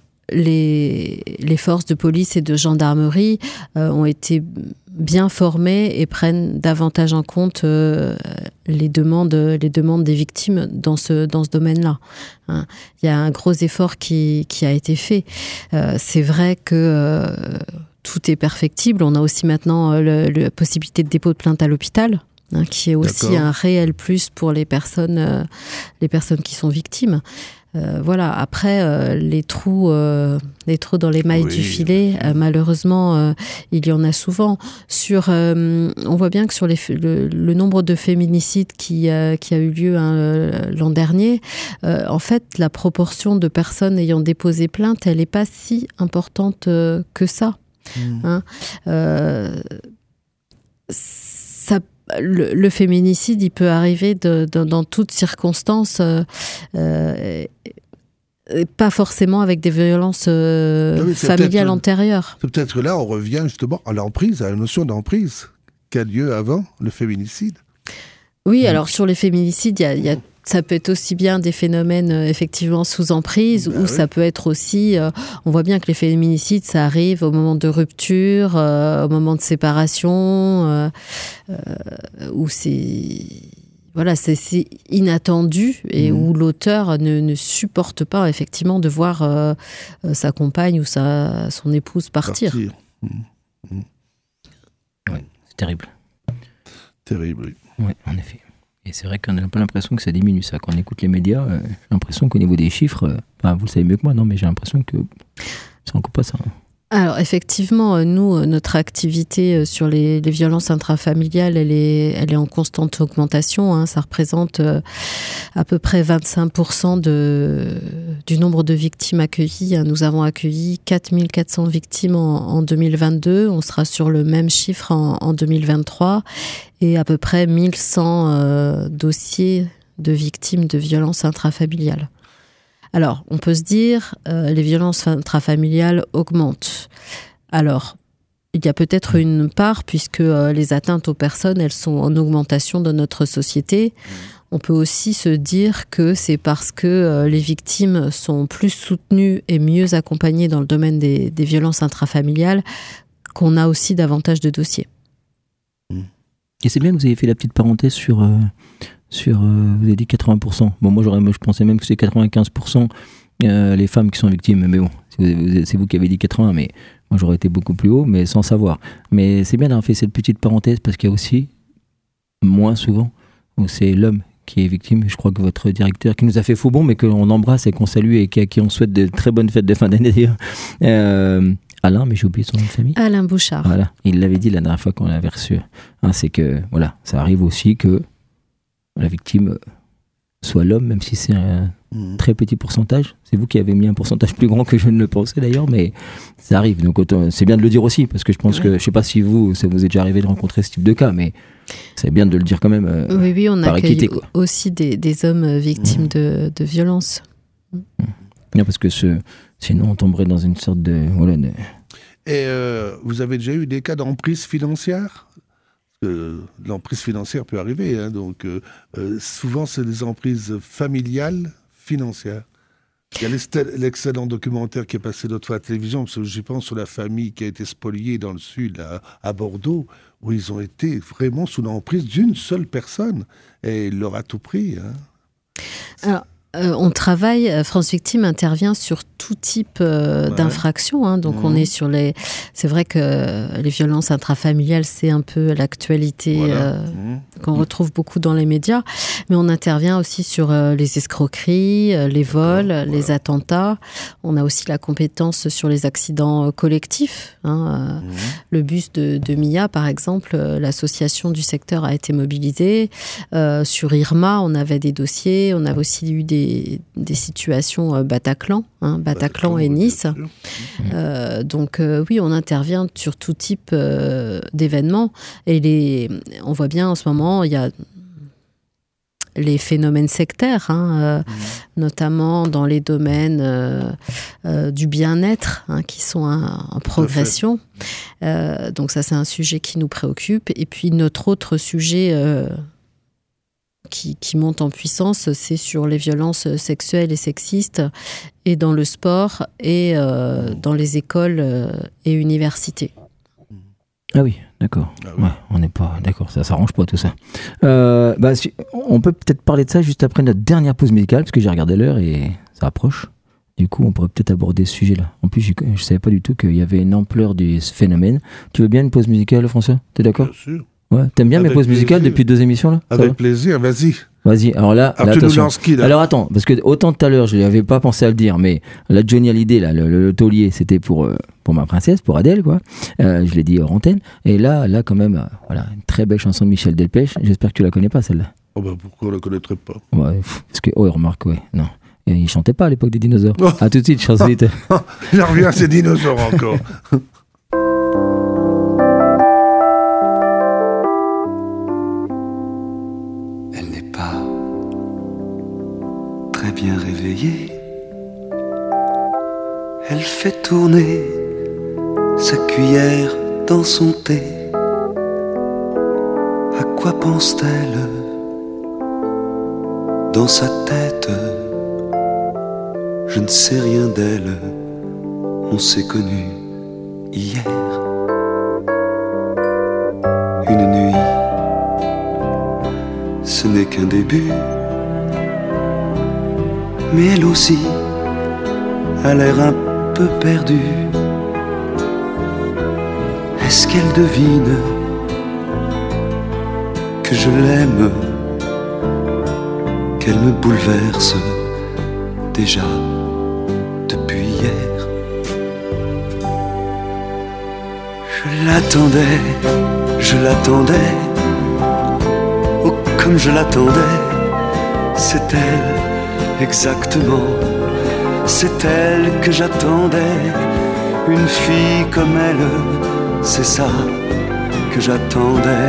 Les, les forces de police et de gendarmerie euh, ont été bien formées et prennent davantage en compte euh, les demandes, les demandes des victimes dans ce, dans ce domaine-là. Hein. Il y a un gros effort qui, qui a été fait. Euh, c'est vrai que euh, tout est perfectible. On a aussi maintenant euh, le, la possibilité de dépôt de plainte à l'hôpital. hein, qui est aussi D'accord. un réel plus pour les personnes, euh, les personnes qui sont victimes. Euh, voilà. Après, euh, les trous, euh, les trous dans les mailles oui. du filet, euh, malheureusement, euh, il y en a souvent. Sur, euh, on voit bien que sur les, le, le nombre de féminicides qui, euh, qui a eu lieu hein, l'an dernier, euh, en fait, la proportion de personnes ayant déposé plainte, elle n'est pas si importante euh, que ça. Mmh. Hein. Euh, ça Le, le féminicide, il peut arriver de, de, dans toutes circonstances, euh, euh, pas forcément avec des violences euh, oui, familiales antérieures. C'est peut-être que là, on revient justement à l'emprise, à la notion d'emprise qui a lieu avant le féminicide. Oui, Donc, alors sur les féminicides, il y a, y a ça peut être aussi bien des phénomènes euh, effectivement sous emprise, ben ou oui. ça peut être aussi, euh, on voit bien que les féminicides, ça arrive au moment de rupture, euh, au moment de séparation, euh, euh, où c'est, voilà, c'est, c'est inattendu et mmh. où l'auteur ne, ne supporte pas effectivement de voir euh, sa compagne ou sa, son épouse partir. partir. Mmh. Mmh. Oui, c'est terrible. Terrible, oui. Oui, en effet. Et c'est vrai qu'on n'a pas l'impression que ça diminue, ça. Quand on écoute les médias, euh, j'ai l'impression qu'au niveau des chiffres, euh, enfin, vous le savez mieux que moi, non, mais j'ai l'impression que c'est encore pas ça. Hein. Alors, effectivement, nous, notre activité sur les, les violences intrafamiliales, elle est, elle est en constante augmentation. Hein. Ça représente euh, à peu près vingt-cinq pour cent de, du nombre de victimes accueillies. Nous avons accueilli quatre mille quatre cents victimes en, en deux mille vingt-deux. On sera sur le même chiffre en, en deux mille vingt-trois. Et à peu près mille cent euh, dossiers de victimes de violences intrafamiliales. Alors, on peut se dire, euh, les violences intrafamiliales augmentent. Alors, il y a peut-être une part, puisque euh, les atteintes aux personnes, elles sont en augmentation dans notre société. On peut aussi se dire que c'est parce que euh, les victimes sont plus soutenues et mieux accompagnées dans le domaine des, des violences intrafamiliales qu'on a aussi davantage de dossiers. Et c'est bien que vous ayez fait la petite parenthèse sur... Euh... Sur, euh, vous avez dit quatre-vingts pour cent. Bon, moi, j'aurais, moi, je pensais même que c'est quatre-vingt-quinze pour cent euh, les femmes qui sont victimes. Mais bon, c'est vous, c'est vous qui avez dit quatre-vingts, mais moi, j'aurais été beaucoup plus haut, mais sans savoir. Mais c'est bien d'avoir fait cette petite parenthèse parce qu'il y a aussi, moins souvent, où c'est l'homme qui est victime. Je crois que votre directeur, qui nous a fait faux bon, mais qu'on embrasse et qu'on salue et à qui on souhaite de très bonnes fêtes de fin d'année d'ailleurs, euh, Alain, mais j'ai oublié son nom de famille. Alain Bouchard. Voilà, il l'avait dit la dernière fois qu'on l'avait reçu. Hein, c'est que, voilà, ça arrive aussi que la victime soit l'homme, même si c'est un mmh. très petit pourcentage. C'est vous qui avez mis un pourcentage plus grand que je ne le pensais d'ailleurs, mais ça arrive. Donc c'est bien de le dire aussi, parce que je pense ouais. que, je ne sais pas si vous, ça vous est déjà arrivé de rencontrer ce type de cas, mais c'est bien de le dire quand même euh, oui, oui, on par accueille équité, quoi. Aussi des, des hommes victimes mmh. de, de violences. Mmh. Non, parce que ce, sinon on tomberait dans une sorte de... Voilà, de... Et euh, vous avez déjà eu des cas d'emprise financière ? Euh, l'emprise financière peut arriver, hein, donc euh, euh, souvent c'est des emprises familiales financières. Il y a l'excellent documentaire qui est passé l'autre fois à la télévision, parce que j'y pense, sur la famille qui a été spoliée dans le sud, à, à Bordeaux, où ils ont été vraiment sous l'emprise d'une seule personne, et il leur a tout pris. Hein. Alors, Euh, on travaille, France Victime intervient sur tout type euh, ouais. d'infractions. Hein, donc mmh. on est sur les... C'est vrai que les violences intrafamiliales, c'est un peu l'actualité voilà. euh, mmh. qu'on retrouve beaucoup dans les médias. Mais on intervient aussi sur euh, les escroqueries, euh, les vols, voilà. les attentats. On a aussi la compétence sur les accidents euh, collectifs. Hein, euh, mmh. Le bus de, de Mia, par exemple, euh, l'association du secteur a été mobilisée. Euh, sur Irma, on avait des dossiers. On avait aussi eu des Des, des situations euh, Bataclan, hein, Bataclan, Bataclan et Nice. Euh, donc euh, oui, on intervient sur tout type euh, d'événements. Et les, on voit bien en ce moment, il y a les phénomènes sectaires, hein, euh, mmh. notamment dans les domaines euh, euh, du bien-être, hein, qui sont un, en progression. Euh, donc ça, c'est un sujet qui nous préoccupe. Et puis notre autre sujet... Euh, Qui, qui monte en puissance, c'est sur les violences sexuelles et sexistes, et dans le sport, et euh, dans les écoles euh, et universités. Ah oui, d'accord. Ah oui. Ouais, on n'est pas d'accord, ça s'arrange pas tout ça. Euh, bah, si, on peut peut-être parler de ça juste après notre dernière pause musicale, parce que j'ai regardé l'heure et ça approche. Du coup, on pourrait peut-être aborder ce sujet-là. En plus, je ne savais pas du tout qu'il y avait une ampleur du phénomène. Tu veux bien une pause musicale, François ? T'es d'accord ? Bien sûr. Ouais. T'aimes bien Avec mes pauses musicales plaisir. depuis deux émissions là? Ça Avec va plaisir, vas-y. Vas-y, alors là, Alors là tu nous attention. lances qui, là? Alors attends, parce que autant tout à l'heure, je n'avais pas pensé à le dire, mais la Johnny Hallyday, là, le, le, le taulier, c'était pour, euh, pour ma princesse, pour Adèle, quoi. Euh, je l'ai dit hors antenne. Et là, là, quand même, euh, voilà, une très belle chanson de Michel Delpech. J'espère que tu la connais pas, celle-là. Oh bah pourquoi on la connaîtrait pas? Ouais, parce que, oh, remarque, ouais, non. Et il chantait pas à l'époque des dinosaures. Oh. À tout de suite, chers auditeurs. Il en revient à ces dinosaures encore. Elle n'est pas très bien réveillée. Elle fait tourner sa cuillère dans son thé. À quoi pense-t-elle? Dans sa tête, je ne sais rien d'elle. On s'est connus hier. Une nuit, ce n'est qu'un début. Mais elle aussi a l'air un peu perdue. Est-ce qu'elle devine que je l'aime, qu'elle me bouleverse déjà depuis hier? Je l'attendais, je l'attendais, oh comme je l'attendais. C'est elle, exactement, c'est elle que j'attendais. Une fille comme elle, c'est ça que j'attendais.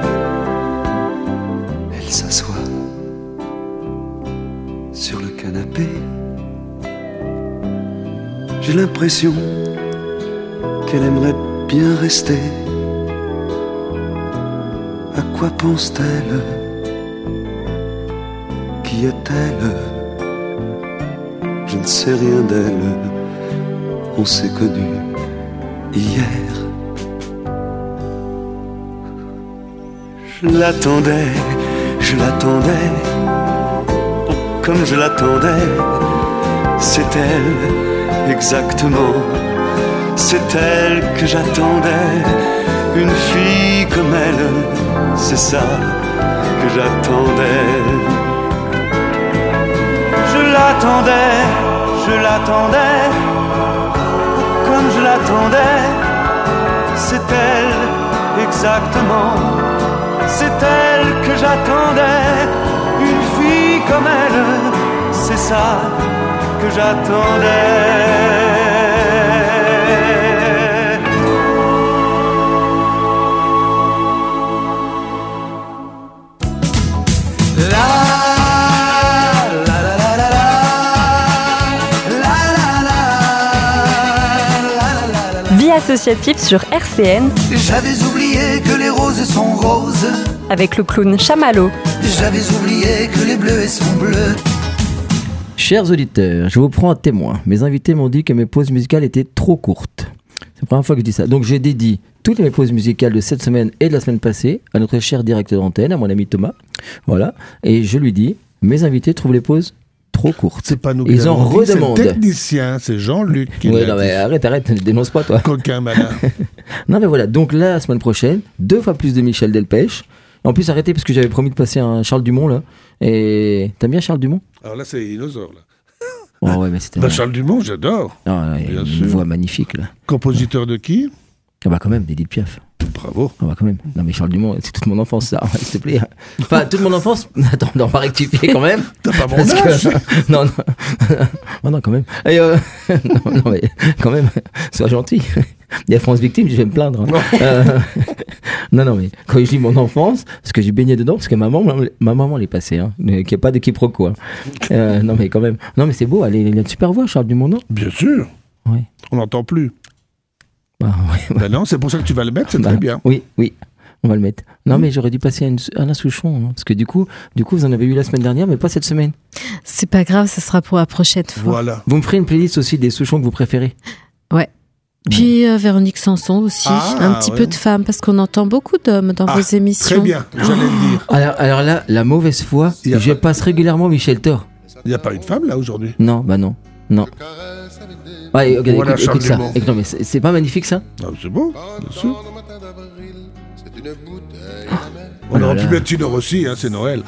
Elle s'assoit sur le canapé. J'ai l'impression qu'elle aimerait bien rester. À quoi pense-t-elle? Qui est-elle? Je ne sais rien d'elle. On s'est connus hier. Je l'attendais, je l'attendais, oh, comme je l'attendais. C'est elle, exactement, c'est elle que j'attendais. Une fille comme elle, c'est ça que j'attendais. Je l'attendais, je l'attendais, comme je l'attendais. C'est elle, exactement, c'est elle que j'attendais. Une fille comme elle, c'est ça que j'attendais. Vie associative sur R C N. J'avais oublié que les roses sont roses. Avec le clown Chamallow. J'avais oublié que les bleus sont bleus. Chers auditeurs, je vous prends à témoin. Mes invités m'ont dit que mes pauses musicales étaient trop courtes. C'est la première fois que je dis ça. Donc j'ai dédié toutes mes pauses musicales de cette semaine et de la semaine passée à notre cher directeur d'antenne, à mon ami Thomas. Voilà. Et je lui dis, mes invités trouvent les pauses trop courtes. C'est pas nous qui Ils en l'avons dit, redemandent. C'est le technicien, c'est Jean-Luc qui Ouais, l'a non, dit. mais arrête, arrête, ne dénonce pas, toi. Coquin malin. Non, mais voilà. Donc là, la semaine prochaine, deux fois plus de Michel Delpech. En plus, arrêtez, parce que j'avais promis de passer un Charles Dumont, là. Et t'aimes bien Charles Dumont? Alors là, c'est les dinosaures, là. Oh, ouais, mais c'était. Bah, Charles Dumont, j'adore. Ah, là, il y a Bien une sûr. voix magnifique, là. Compositeur de qui? Ah, bah, quand même, d'Edith Piaf. Bravo. Ah bah quand même. Non mais Charles Dumont, c'est toute mon enfance ça, s'il te plaît. Enfin, toute mon enfance. Attends, on va rectifier quand même. T'as pas mon Parce âge. que... Non, non. Oh non, quand même. Et euh... non, non, mais quand même, sois gentil. Il y a France Victime, je vais me plaindre. Hein. Non. Euh... non, non, mais quand je dis mon enfance, parce que j'ai baigné dedans, parce que ma maman, ma maman l'est passée, hein. Qu'il n'y a pas de quiproquo. Hein. Euh, non mais quand même. Non mais c'est beau, elle a une super voix, Charles Dumont, non? Bien sûr. Ouais. On n'entend plus. Bah, ouais, ouais. Ben non, c'est pour ça que tu vas le mettre, c'est Bah, très bien. Oui, oui. On va le mettre. Non, mais j'aurais dû passer à une, Alain Souchon, hein, parce que du coup, du coup, vous en avez eu la semaine dernière, mais pas cette semaine. C'est pas grave, ça sera pour la prochaine fois. Voilà. Vous me ferez une playlist aussi des Souchons que vous préférez. Ouais. Puis euh, Véronique Sanson aussi, Ah, un petit ouais. peu de femmes, parce qu'on entend beaucoup d'hommes dans Ah, vos émissions. Très bien, j'allais le dire. Alors, alors là, la mauvaise foi, Il y a je pas- passe régulièrement Michel Thor. Il n'y a pas une femme, là, aujourd'hui? Non, bah non, non. Ouais, ok, Voilà, écoute, Charles écoute ça. Dumont. Écoute, non, mais c'est c'est pas magnifique ça? Ah, c'est beau, bien sûr. Oh, On aurait pu mettre Tino Rossi, hein, c'est Noël.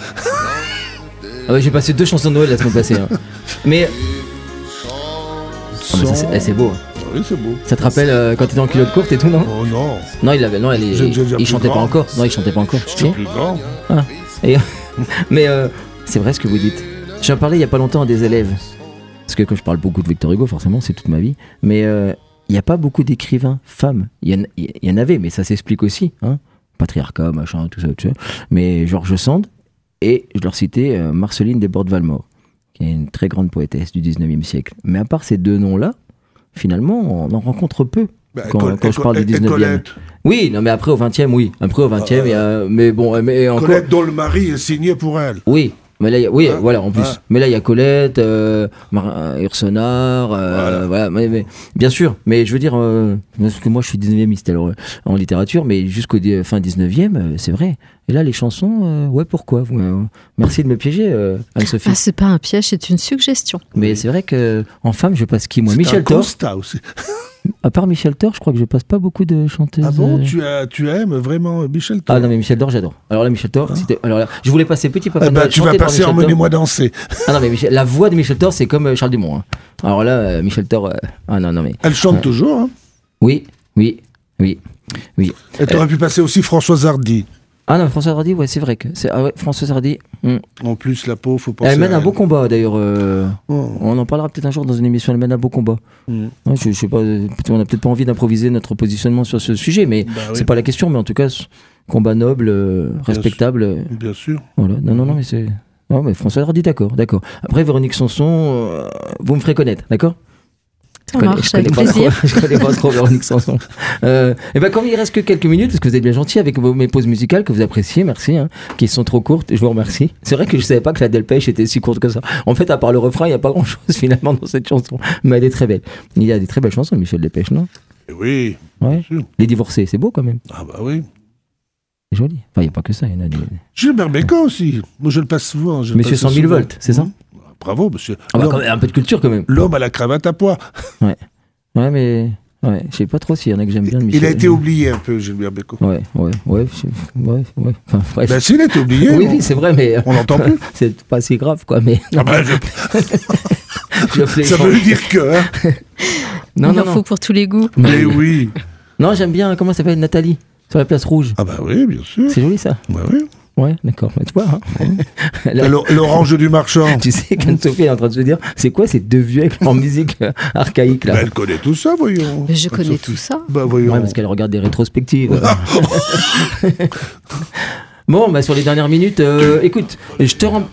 Ah ouais, j'ai passé deux chansons de Noël la semaine passée. Hein. Mais. Oh, mais ça, c'est, c'est beau. Oui, c'est beau. Ça te rappelle euh, quand t'étais en culotte courte et tout, non? Oh non. Non, il avait, non, elle est, je, je, je il chantait grand. pas encore. Non, il chantait pas encore. J'étais plus grand. Ah. Et, mais euh, c'est vrai ce que vous dites. J'en parlais il y a pas longtemps à des élèves. Parce que quand je parle beaucoup de Victor Hugo, forcément, c'est toute ma vie. Mais il euh, n'y a pas beaucoup d'écrivains femmes. Il y, y, y en avait, mais ça s'explique aussi. Hein. Patriarcat, machin, tout ça, tout ça. Mais George Sand, et je leur citais euh, Marceline Desbordes-Valmore, qui est une très grande poétesse du dix-neuvième siècle. Mais à part ces deux noms-là, finalement, on en rencontre peu. Bah, quand Col- quand je parle du dix-neuvième. Oui, non, mais après au vingtième, oui. Après au vingtième, il euh, y a. Mais bon, mais encore. Colette, dont le mari est signé pour elle. Oui. Mais là, y a, oui, hein, voilà, en plus. hein. Mais là, il y a Colette, euh, Mar- euh, Ursonard, euh, voilà. voilà mais, mais, bien sûr. Mais je veux dire, euh, parce que moi, je suis dix-neuvième alors, en littérature, mais jusqu'au di- fin dix-neuvième, euh, c'est vrai. Et là, les chansons, euh, ouais, pourquoi euh, merci de me piéger, euh, Anne-Sophie. Ah, c'est pas un piège, c'est une suggestion. Mais c'est vrai qu'en femme, je passe qui, moi? c'est Michel un Thor. constat aussi. À part Michel Thor, je crois que je passe pas beaucoup de chanteuses. Ah bon, euh... tu, as, tu aimes vraiment Michel Thor? Ah non, mais Michel Thor, j'adore. Alors là, Michel Thor, ah. c'était... Alors là, je voulais passer Petit Papa eh ben, Noël. Tu vas passer Emmenez-moi danser. Ah non, mais Michel... la voix de Michel Thor, c'est comme Charles Dumont. Hein. Alors là, euh, Michel Thor. Euh... Ah non, non, mais. Elle chante euh... toujours, hein? Oui, oui, oui. oui. Et t'aurais euh... pu passer aussi Françoise Hardy. Ah non, Françoise Hardy, ouais, c'est vrai que. C'est... Ah ouais, Françoise Hardy. Mm. En plus, la peau, faut penser. Elle mène à un elle. beau combat d'ailleurs. Euh... Oh. On en parlera peut-être un jour dans une émission. Elle mène un beau combat. Mm. Ouais, je, je sais pas, on n'a peut-être pas envie d'improviser notre positionnement sur ce sujet, mais bah, c'est oui. pas la question. Mais en tout cas, combat noble, euh, respectable. Bien sûr. Bien sûr. Voilà. Non, non, non, mais c'est. Non, mais Françoise Hardy, d'accord, d'accord. Après, Véronique Sanson, euh, vous me ferez connaître, d'accord? Ça marche, je connais, avec pas plaisir. Trop, je connais pas trop Véronique Sanson. Euh, et ben comme il reste que quelques minutes, parce que vous êtes bien gentil avec vos, mes pauses musicales que vous appréciez, merci, hein, qui sont trop courtes, je vous remercie. C'est vrai que je savais pas que la Delpech était si courte que ça. En fait, à part le refrain, il n'y a pas grand chose finalement dans cette chanson, mais elle est très belle. Il y a des très belles chansons de Michel Delpech, non? Oui, ouais. bien sûr. Les divorcés, c'est beau quand même. Ah bah oui. C'est joli. Enfin, il n'y a pas que ça, il y en a des. Gilbert Bécaud aussi. Moi, je le passe souvent. Je Monsieur cent mille volts, c'est ça? Bravo, monsieur. Ah bah, quand même, un peu de culture quand même. L'homme à la cravate à pois. Ouais. Ouais, mais ouais, je sais pas trop s'il y en a que j'aime bien. Michel. Il a été oublié un peu, Gilbert Bécaud. Ouais, ouais, ouais, ouais, ouais. Enfin, bref. Ben s'il a été oublié. oui, on... oui, c'est vrai, mais on l'entend plus. C'est pas si grave, quoi. Mais ah ben, je... je ça veut dire que. Hein. non, Il non, en non. faut pour tous les goûts. Mais oui. Non, j'aime bien. Comment ça s'appelle, Nathalie, sur la place rouge. Ah bah oui, bien sûr. C'est joli ça. Bah oui. Ouais, d'accord. Mais tu vois, hein. Là, l'orange du marchand. Tu sais qu'Anne-Sophie est en train de se dire, c'est quoi ces deux vieux avec leur musique euh, archaïque là? Bah, elle connaît tout ça, voyons. Mais je connais Anne-Sophie. tout ça. Bah voyons. Ouais, parce qu'elle regarde des rétrospectives. Bon, bah sur les dernières minutes, euh, écoute, je te rends.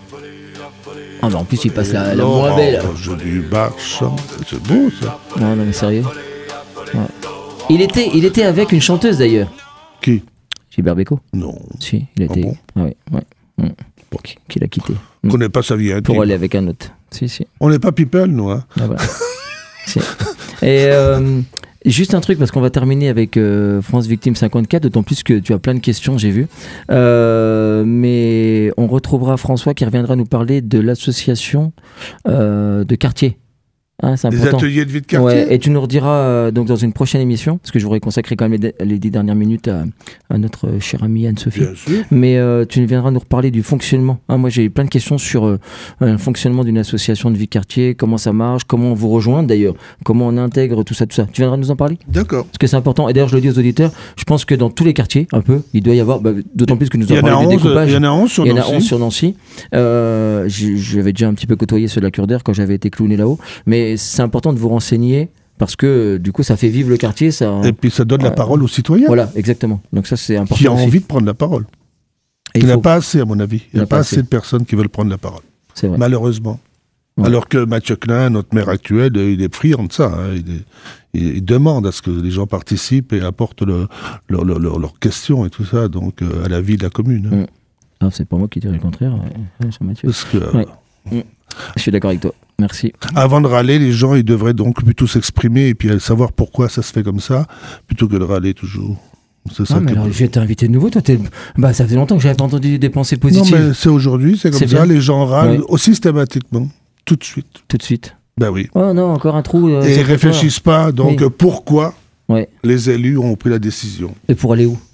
Ah bah en plus il passe la, la moins belle. L'orange du marchand. C'est beau ça. Non, non mais sérieux. Ouais. Il était, il était avec une chanteuse d'ailleurs. Qui? Gilbert Bécaud. Non. Si, il était. Ah bon ah ouais, ouais. Mmh. Bon, qui l'a quitté. On connaît pas sa vie intime. Pour aller avec un autre. Si, si. On n'est pas people, nous. Hein. Ah voilà. si. Et euh, juste un truc, parce qu'on va terminer avec euh, France Victime cinquante-quatre, d'autant plus que tu as plein de questions, j'ai vu. Euh, mais on retrouvera François qui reviendra nous parler de l'association euh, de quartier. Hein, c'est Des important. ateliers de vie de quartier. Ouais, et tu nous rediras euh, donc dans une prochaine émission, parce que je voudrais consacrer quand même les, les dix dernières minutes à, à notre euh, chère amie Anne-Sophie. Bien sûr. Mais euh, tu viendras nous reparler du fonctionnement. Hein, moi, j'ai plein de questions sur euh, le fonctionnement d'une association de vie quartier, comment ça marche, comment on vous rejoint d'ailleurs, comment on intègre tout ça, tout ça. Tu viendras nous en parler? D'accord. Parce que c'est important. Et d'ailleurs, je le dis aux auditeurs, je pense que dans tous les quartiers, un peu, il doit y avoir, bah, d'autant plus que nous avons parlé du découpage. Il y en a onze sur Il y Nancy. en a onze sur Nancy. Euh, j'avais déjà un petit peu côtoyé ceux de la Cure d'Air quand j'avais été clowné là-haut. Mais c'est important de vous renseigner parce que du coup, ça fait vivre le quartier. Ça, et puis ça donne la euh, parole aux citoyens. Voilà, exactement. Donc ça, c'est important. Qui a aussi. envie de prendre la parole. Et il n'y faut... a pas assez, à mon avis. Il n'y a, a pas assez de personnes qui veulent prendre la parole. C'est vrai. Malheureusement. Ouais. Alors que Mathieu Klein, notre maire actuel, il est friand de ça. Hein. Il, est, il, il demande à ce que les gens participent et apportent leurs leur, leur, leur, leur questions et tout ça, donc euh, à la vie de la commune. Hein. Mm. Ah, c'est pas moi qui dirais le contraire, ouais, c'est Mathieu. Parce que, ouais. euh, mm. Je suis d'accord avec toi. Merci. Avant de râler, les gens ils devraient donc plutôt s'exprimer et puis savoir pourquoi ça se fait comme ça, plutôt que de râler toujours. C'est ça. Ah, mais alors, je vais t'inviter de nouveau. Toi, t'es... Bah, ça fait longtemps que j'avais pas entendu des pensées positives. Non, mais c'est aujourd'hui, c'est comme c'est ça. bien. Les gens râlent ouais. systématiquement, tout de suite. Tout de suite. Ben oui. Oh non, encore un trou. Euh, et ils réfléchissent pas. Donc oui. pourquoi ouais. les élus ont pris la décision. Et pour aller où?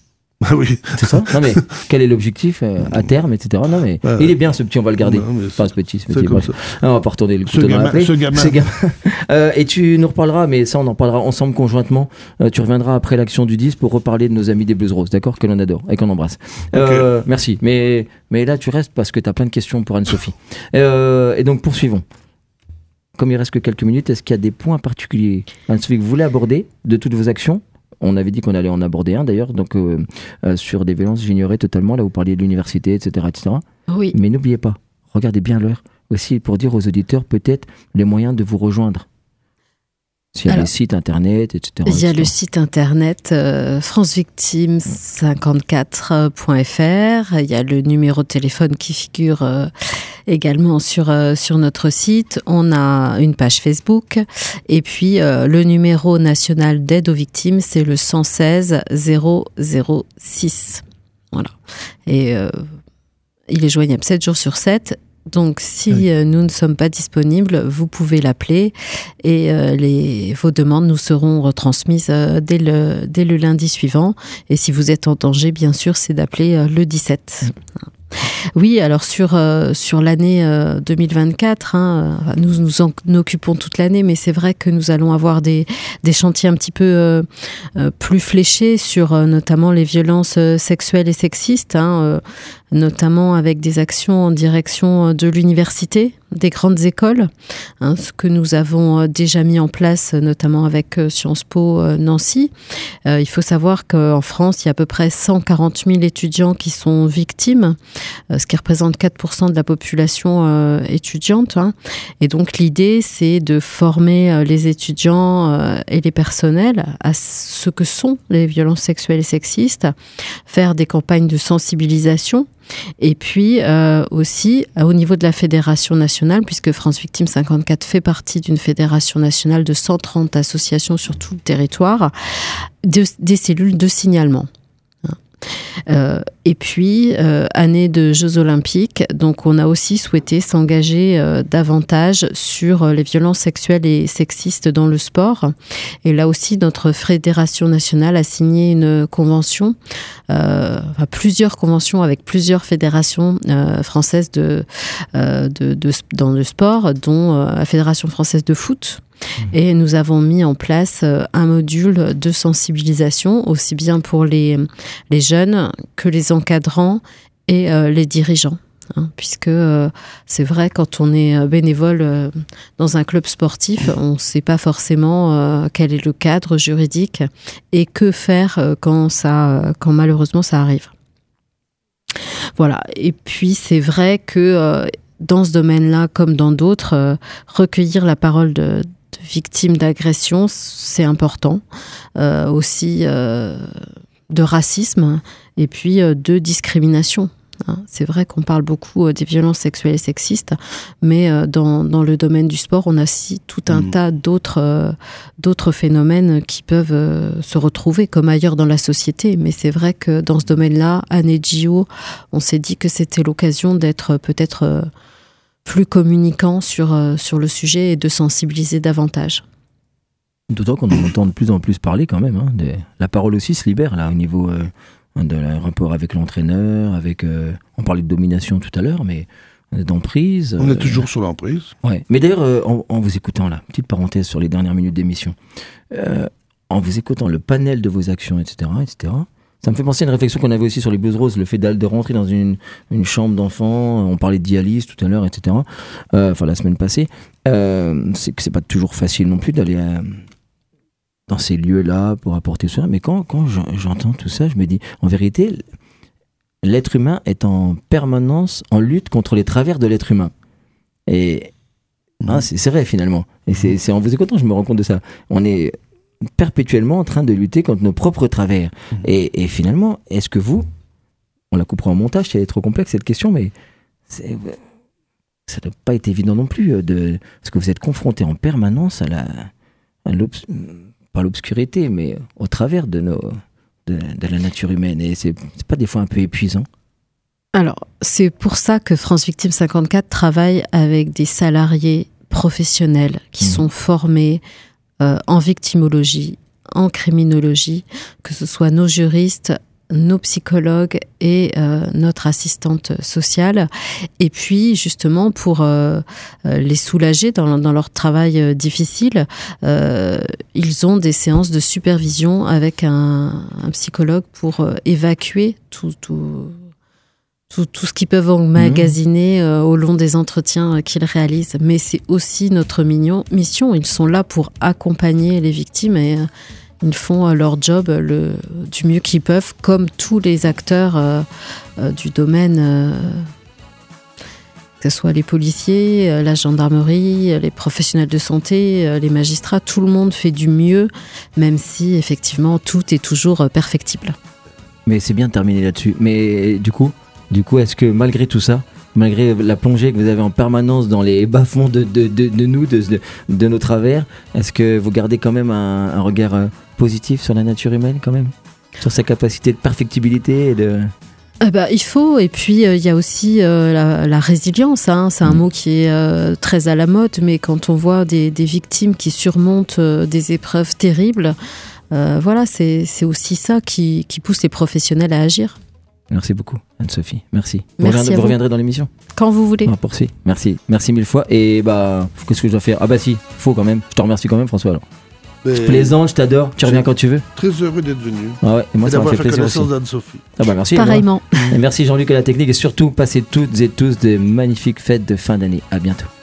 Ah oui. C'est ça. Non mais quel est l'objectif euh, à terme, et cetera. Non mais ah, il est bien ce petit, on va le garder. Non, enfin ce petit, ce petit. Bref. Non, on va pas retourner le couteau dans la plaie. Ce gamin. Ce gamin. euh, et tu nous reparleras, mais ça on en parlera ensemble conjointement. Euh, tu reviendras après l'action du dix pour reparler de nos amis des Blues Roses, d'accord, que l'on adore et qu'on embrasse. Euh, okay. Merci. Mais mais là tu restes parce que tu as plein de questions pour Anne-Sophie. euh, et donc poursuivons. Comme il reste que quelques minutes, est-ce qu'il y a des points particuliers, Anne-Sophie, que vous voulez aborder de toutes vos actions? On avait dit qu'on allait en aborder un d'ailleurs, donc euh, euh, sur des violences, j'ignorais totalement, là vous parliez de l'université, et cetera, et cetera. Oui. Mais n'oubliez pas, regardez bien l'heure aussi pour dire aux auditeurs peut-être les moyens de vous rejoindre. S'il y a Alors, les sites internet, et cetera. Il y a et cetera. le site internet euh, france victimes cinquante-quatre point f r, il y a le numéro de téléphone qui figure euh, également sur, euh, sur notre site. On a une page Facebook et puis euh, le numéro national d'aide aux victimes, c'est le cent seize zéro zéro six. Voilà. Et euh, il est joignable sept jours sur sept. Donc, si oui. euh, nous ne sommes pas disponibles, vous pouvez l'appeler et euh, les, vos demandes nous seront retransmises euh, dès, le, dès le lundi suivant. Et si vous êtes en danger, bien sûr, c'est d'appeler euh, le dix-sept. Oui. Oui, alors sur, euh, sur l'année euh, deux mille vingt-quatre, hein, nous nous en occupons toute l'année, mais c'est vrai que nous allons avoir des, des chantiers un petit peu euh, euh, plus fléchés sur euh, notamment les violences euh, sexuelles et sexistes, hein, euh, notamment avec des actions en direction de l'université, des grandes écoles, hein, ce que nous avons déjà mis en place, notamment avec Sciences Po Nancy. Euh, il faut savoir qu'en France, il y a à peu près cent quarante mille étudiants qui sont victimes, euh, ce qui représente quatre pour cent de la population euh, étudiante. Hein. Et donc l'idée, c'est de former les étudiants euh, et les personnels à ce que sont les violences sexuelles et sexistes, faire des campagnes de sensibilisation. Et puis euh, aussi au niveau de la fédération nationale, puisque France Victimes cinquante-quatre fait partie d'une fédération nationale de cent trente associations sur tout le territoire, de, des cellules de signalement. Euh, et puis, euh, année de Jeux Olympiques, donc on a aussi souhaité s'engager euh, davantage sur les violences sexuelles et sexistes dans le sport. Et là aussi, notre fédération nationale a signé une convention, euh, enfin, plusieurs conventions avec plusieurs fédérations euh, françaises de, euh, de, de, dans le sport, dont euh, la Fédération française de foot. Et nous avons mis en place un module de sensibilisation, aussi bien pour les, les jeunes que les encadrants et euh, les dirigeants. Hein, puisque euh, c'est vrai, quand on est bénévole euh, dans un club sportif, on ne sait pas forcément euh, quel est le cadre juridique et que faire euh, quand, ça, quand malheureusement ça arrive. Voilà. Et puis c'est vrai que euh, dans ce domaine-là, comme dans d'autres, euh, recueillir la parole de victimes d'agression, c'est important. Euh, aussi euh, de racisme et puis euh, de discrimination. Hein. C'est vrai qu'on parle beaucoup euh, des violences sexuelles et sexistes, mais euh, dans, dans le domaine du sport, on a aussi tout un mmh. tas d'autres, euh, d'autres phénomènes qui peuvent euh, se retrouver comme ailleurs dans la société. Mais c'est vrai que dans ce domaine-là, à Nedjio, on s'est dit que c'était l'occasion d'être peut-être... Euh, plus communicant sur, euh, sur le sujet et de sensibiliser davantage. D'autant qu'on en entend de plus en plus parler quand même. Hein, de, la parole aussi se libère là, au niveau euh, de la rapport avec l'entraîneur, avec, euh, on parlait de domination tout à l'heure, mais d'emprise. On euh, est toujours sur l'emprise. Ouais. Mais d'ailleurs, euh, en, en vous écoutant là, petite parenthèse sur les dernières minutes d'émission, euh, en vous écoutant le panel de vos actions, et cetera, et cetera, ça me fait penser à une réflexion qu'on avait aussi sur les Blues Roses, le fait de rentrer dans une, une chambre d'enfant. On parlait de dialyse tout à l'heure, et cetera. Euh, enfin, la semaine passée. Euh, c'est que c'est pas toujours facile non plus d'aller à, dans ces lieux-là pour apporter ça. Mais quand, quand j'entends tout ça, je me dis, en vérité, l'être humain est en permanence en lutte contre les travers de l'être humain. Et hein, c'est, c'est vrai finalement. Et c'est, c'est en vous écoutant, je me rends compte de ça. On est perpétuellement en train de lutter contre nos propres travers. Mmh. Et, et finalement, est-ce que vous, on la coupera en montage si elle est trop complexe cette question, mais c'est, ça ne doit pas être évident non plus, de, parce que vous êtes confronté en permanence à la, à l'obs, pas l'obscurité, mais au travers de, nos, de, de la nature humaine. Et c'est, c'est pas des fois un peu épuisant? Alors, c'est pour ça que France Victimes cinquante-quatre travaille avec des salariés professionnels qui mmh. sont formés Euh, en victimologie, en criminologie, que ce soit nos juristes, nos psychologues et euh, notre assistante sociale. Et puis, justement, pour euh, les soulager dans, dans leur travail euh, difficile, euh, ils ont des séances de supervision avec un, un psychologue pour euh, évacuer tout, tout, tout, tout ce qu'ils peuvent emmagasiner mmh. euh, au long des entretiens euh, qu'ils réalisent. Mais c'est aussi notre mignon, mission. Ils sont là pour accompagner les victimes et euh, ils font euh, leur job le, du mieux qu'ils peuvent, comme tous les acteurs euh, euh, du domaine, euh, que ce soit les policiers, euh, la gendarmerie, les professionnels de santé, euh, les magistrats. Tout le monde fait du mieux, même si effectivement tout est toujours euh, perfectible. Mais c'est bien de terminer là-dessus. Mais du coup, du coup, est-ce que malgré tout ça, malgré la plongée que vous avez en permanence dans les bas-fonds de, de, de, de nous, de, de, de nos travers, est-ce que vous gardez quand même un, un regard euh, positif sur la nature humaine quand même, sur sa capacité de perfectibilité et de... Euh bah, il faut, et puis il euh, y a aussi euh, la, la résilience, hein. C'est un mmh. mot qui est euh, très à la mode, mais quand on voit des, des victimes qui surmontent euh, des épreuves terribles, euh, voilà, c'est, c'est aussi ça qui, qui pousse les professionnels à agir. Merci beaucoup, Anne-Sophie. Merci. Vous, Merci reviendrez, vous reviendrez dans l'émission quand vous voulez. Ah, poursuit. Merci. Merci mille fois. Et bah, qu'est-ce que je dois faire? Ah bah si, faut quand même. Je te remercie quand même, François. Alors. Je plaisante, je t'adore. Tu reviens quand tu veux. Très heureux d'être venu. Ah ouais, et moi et ça m'a fait plaisir aussi. d'Anne-Sophie. Ah bah merci. Pareillement. Et merci Jean-Luc à la technique et surtout passez toutes et tous de magnifiques fêtes de fin d'année. À bientôt.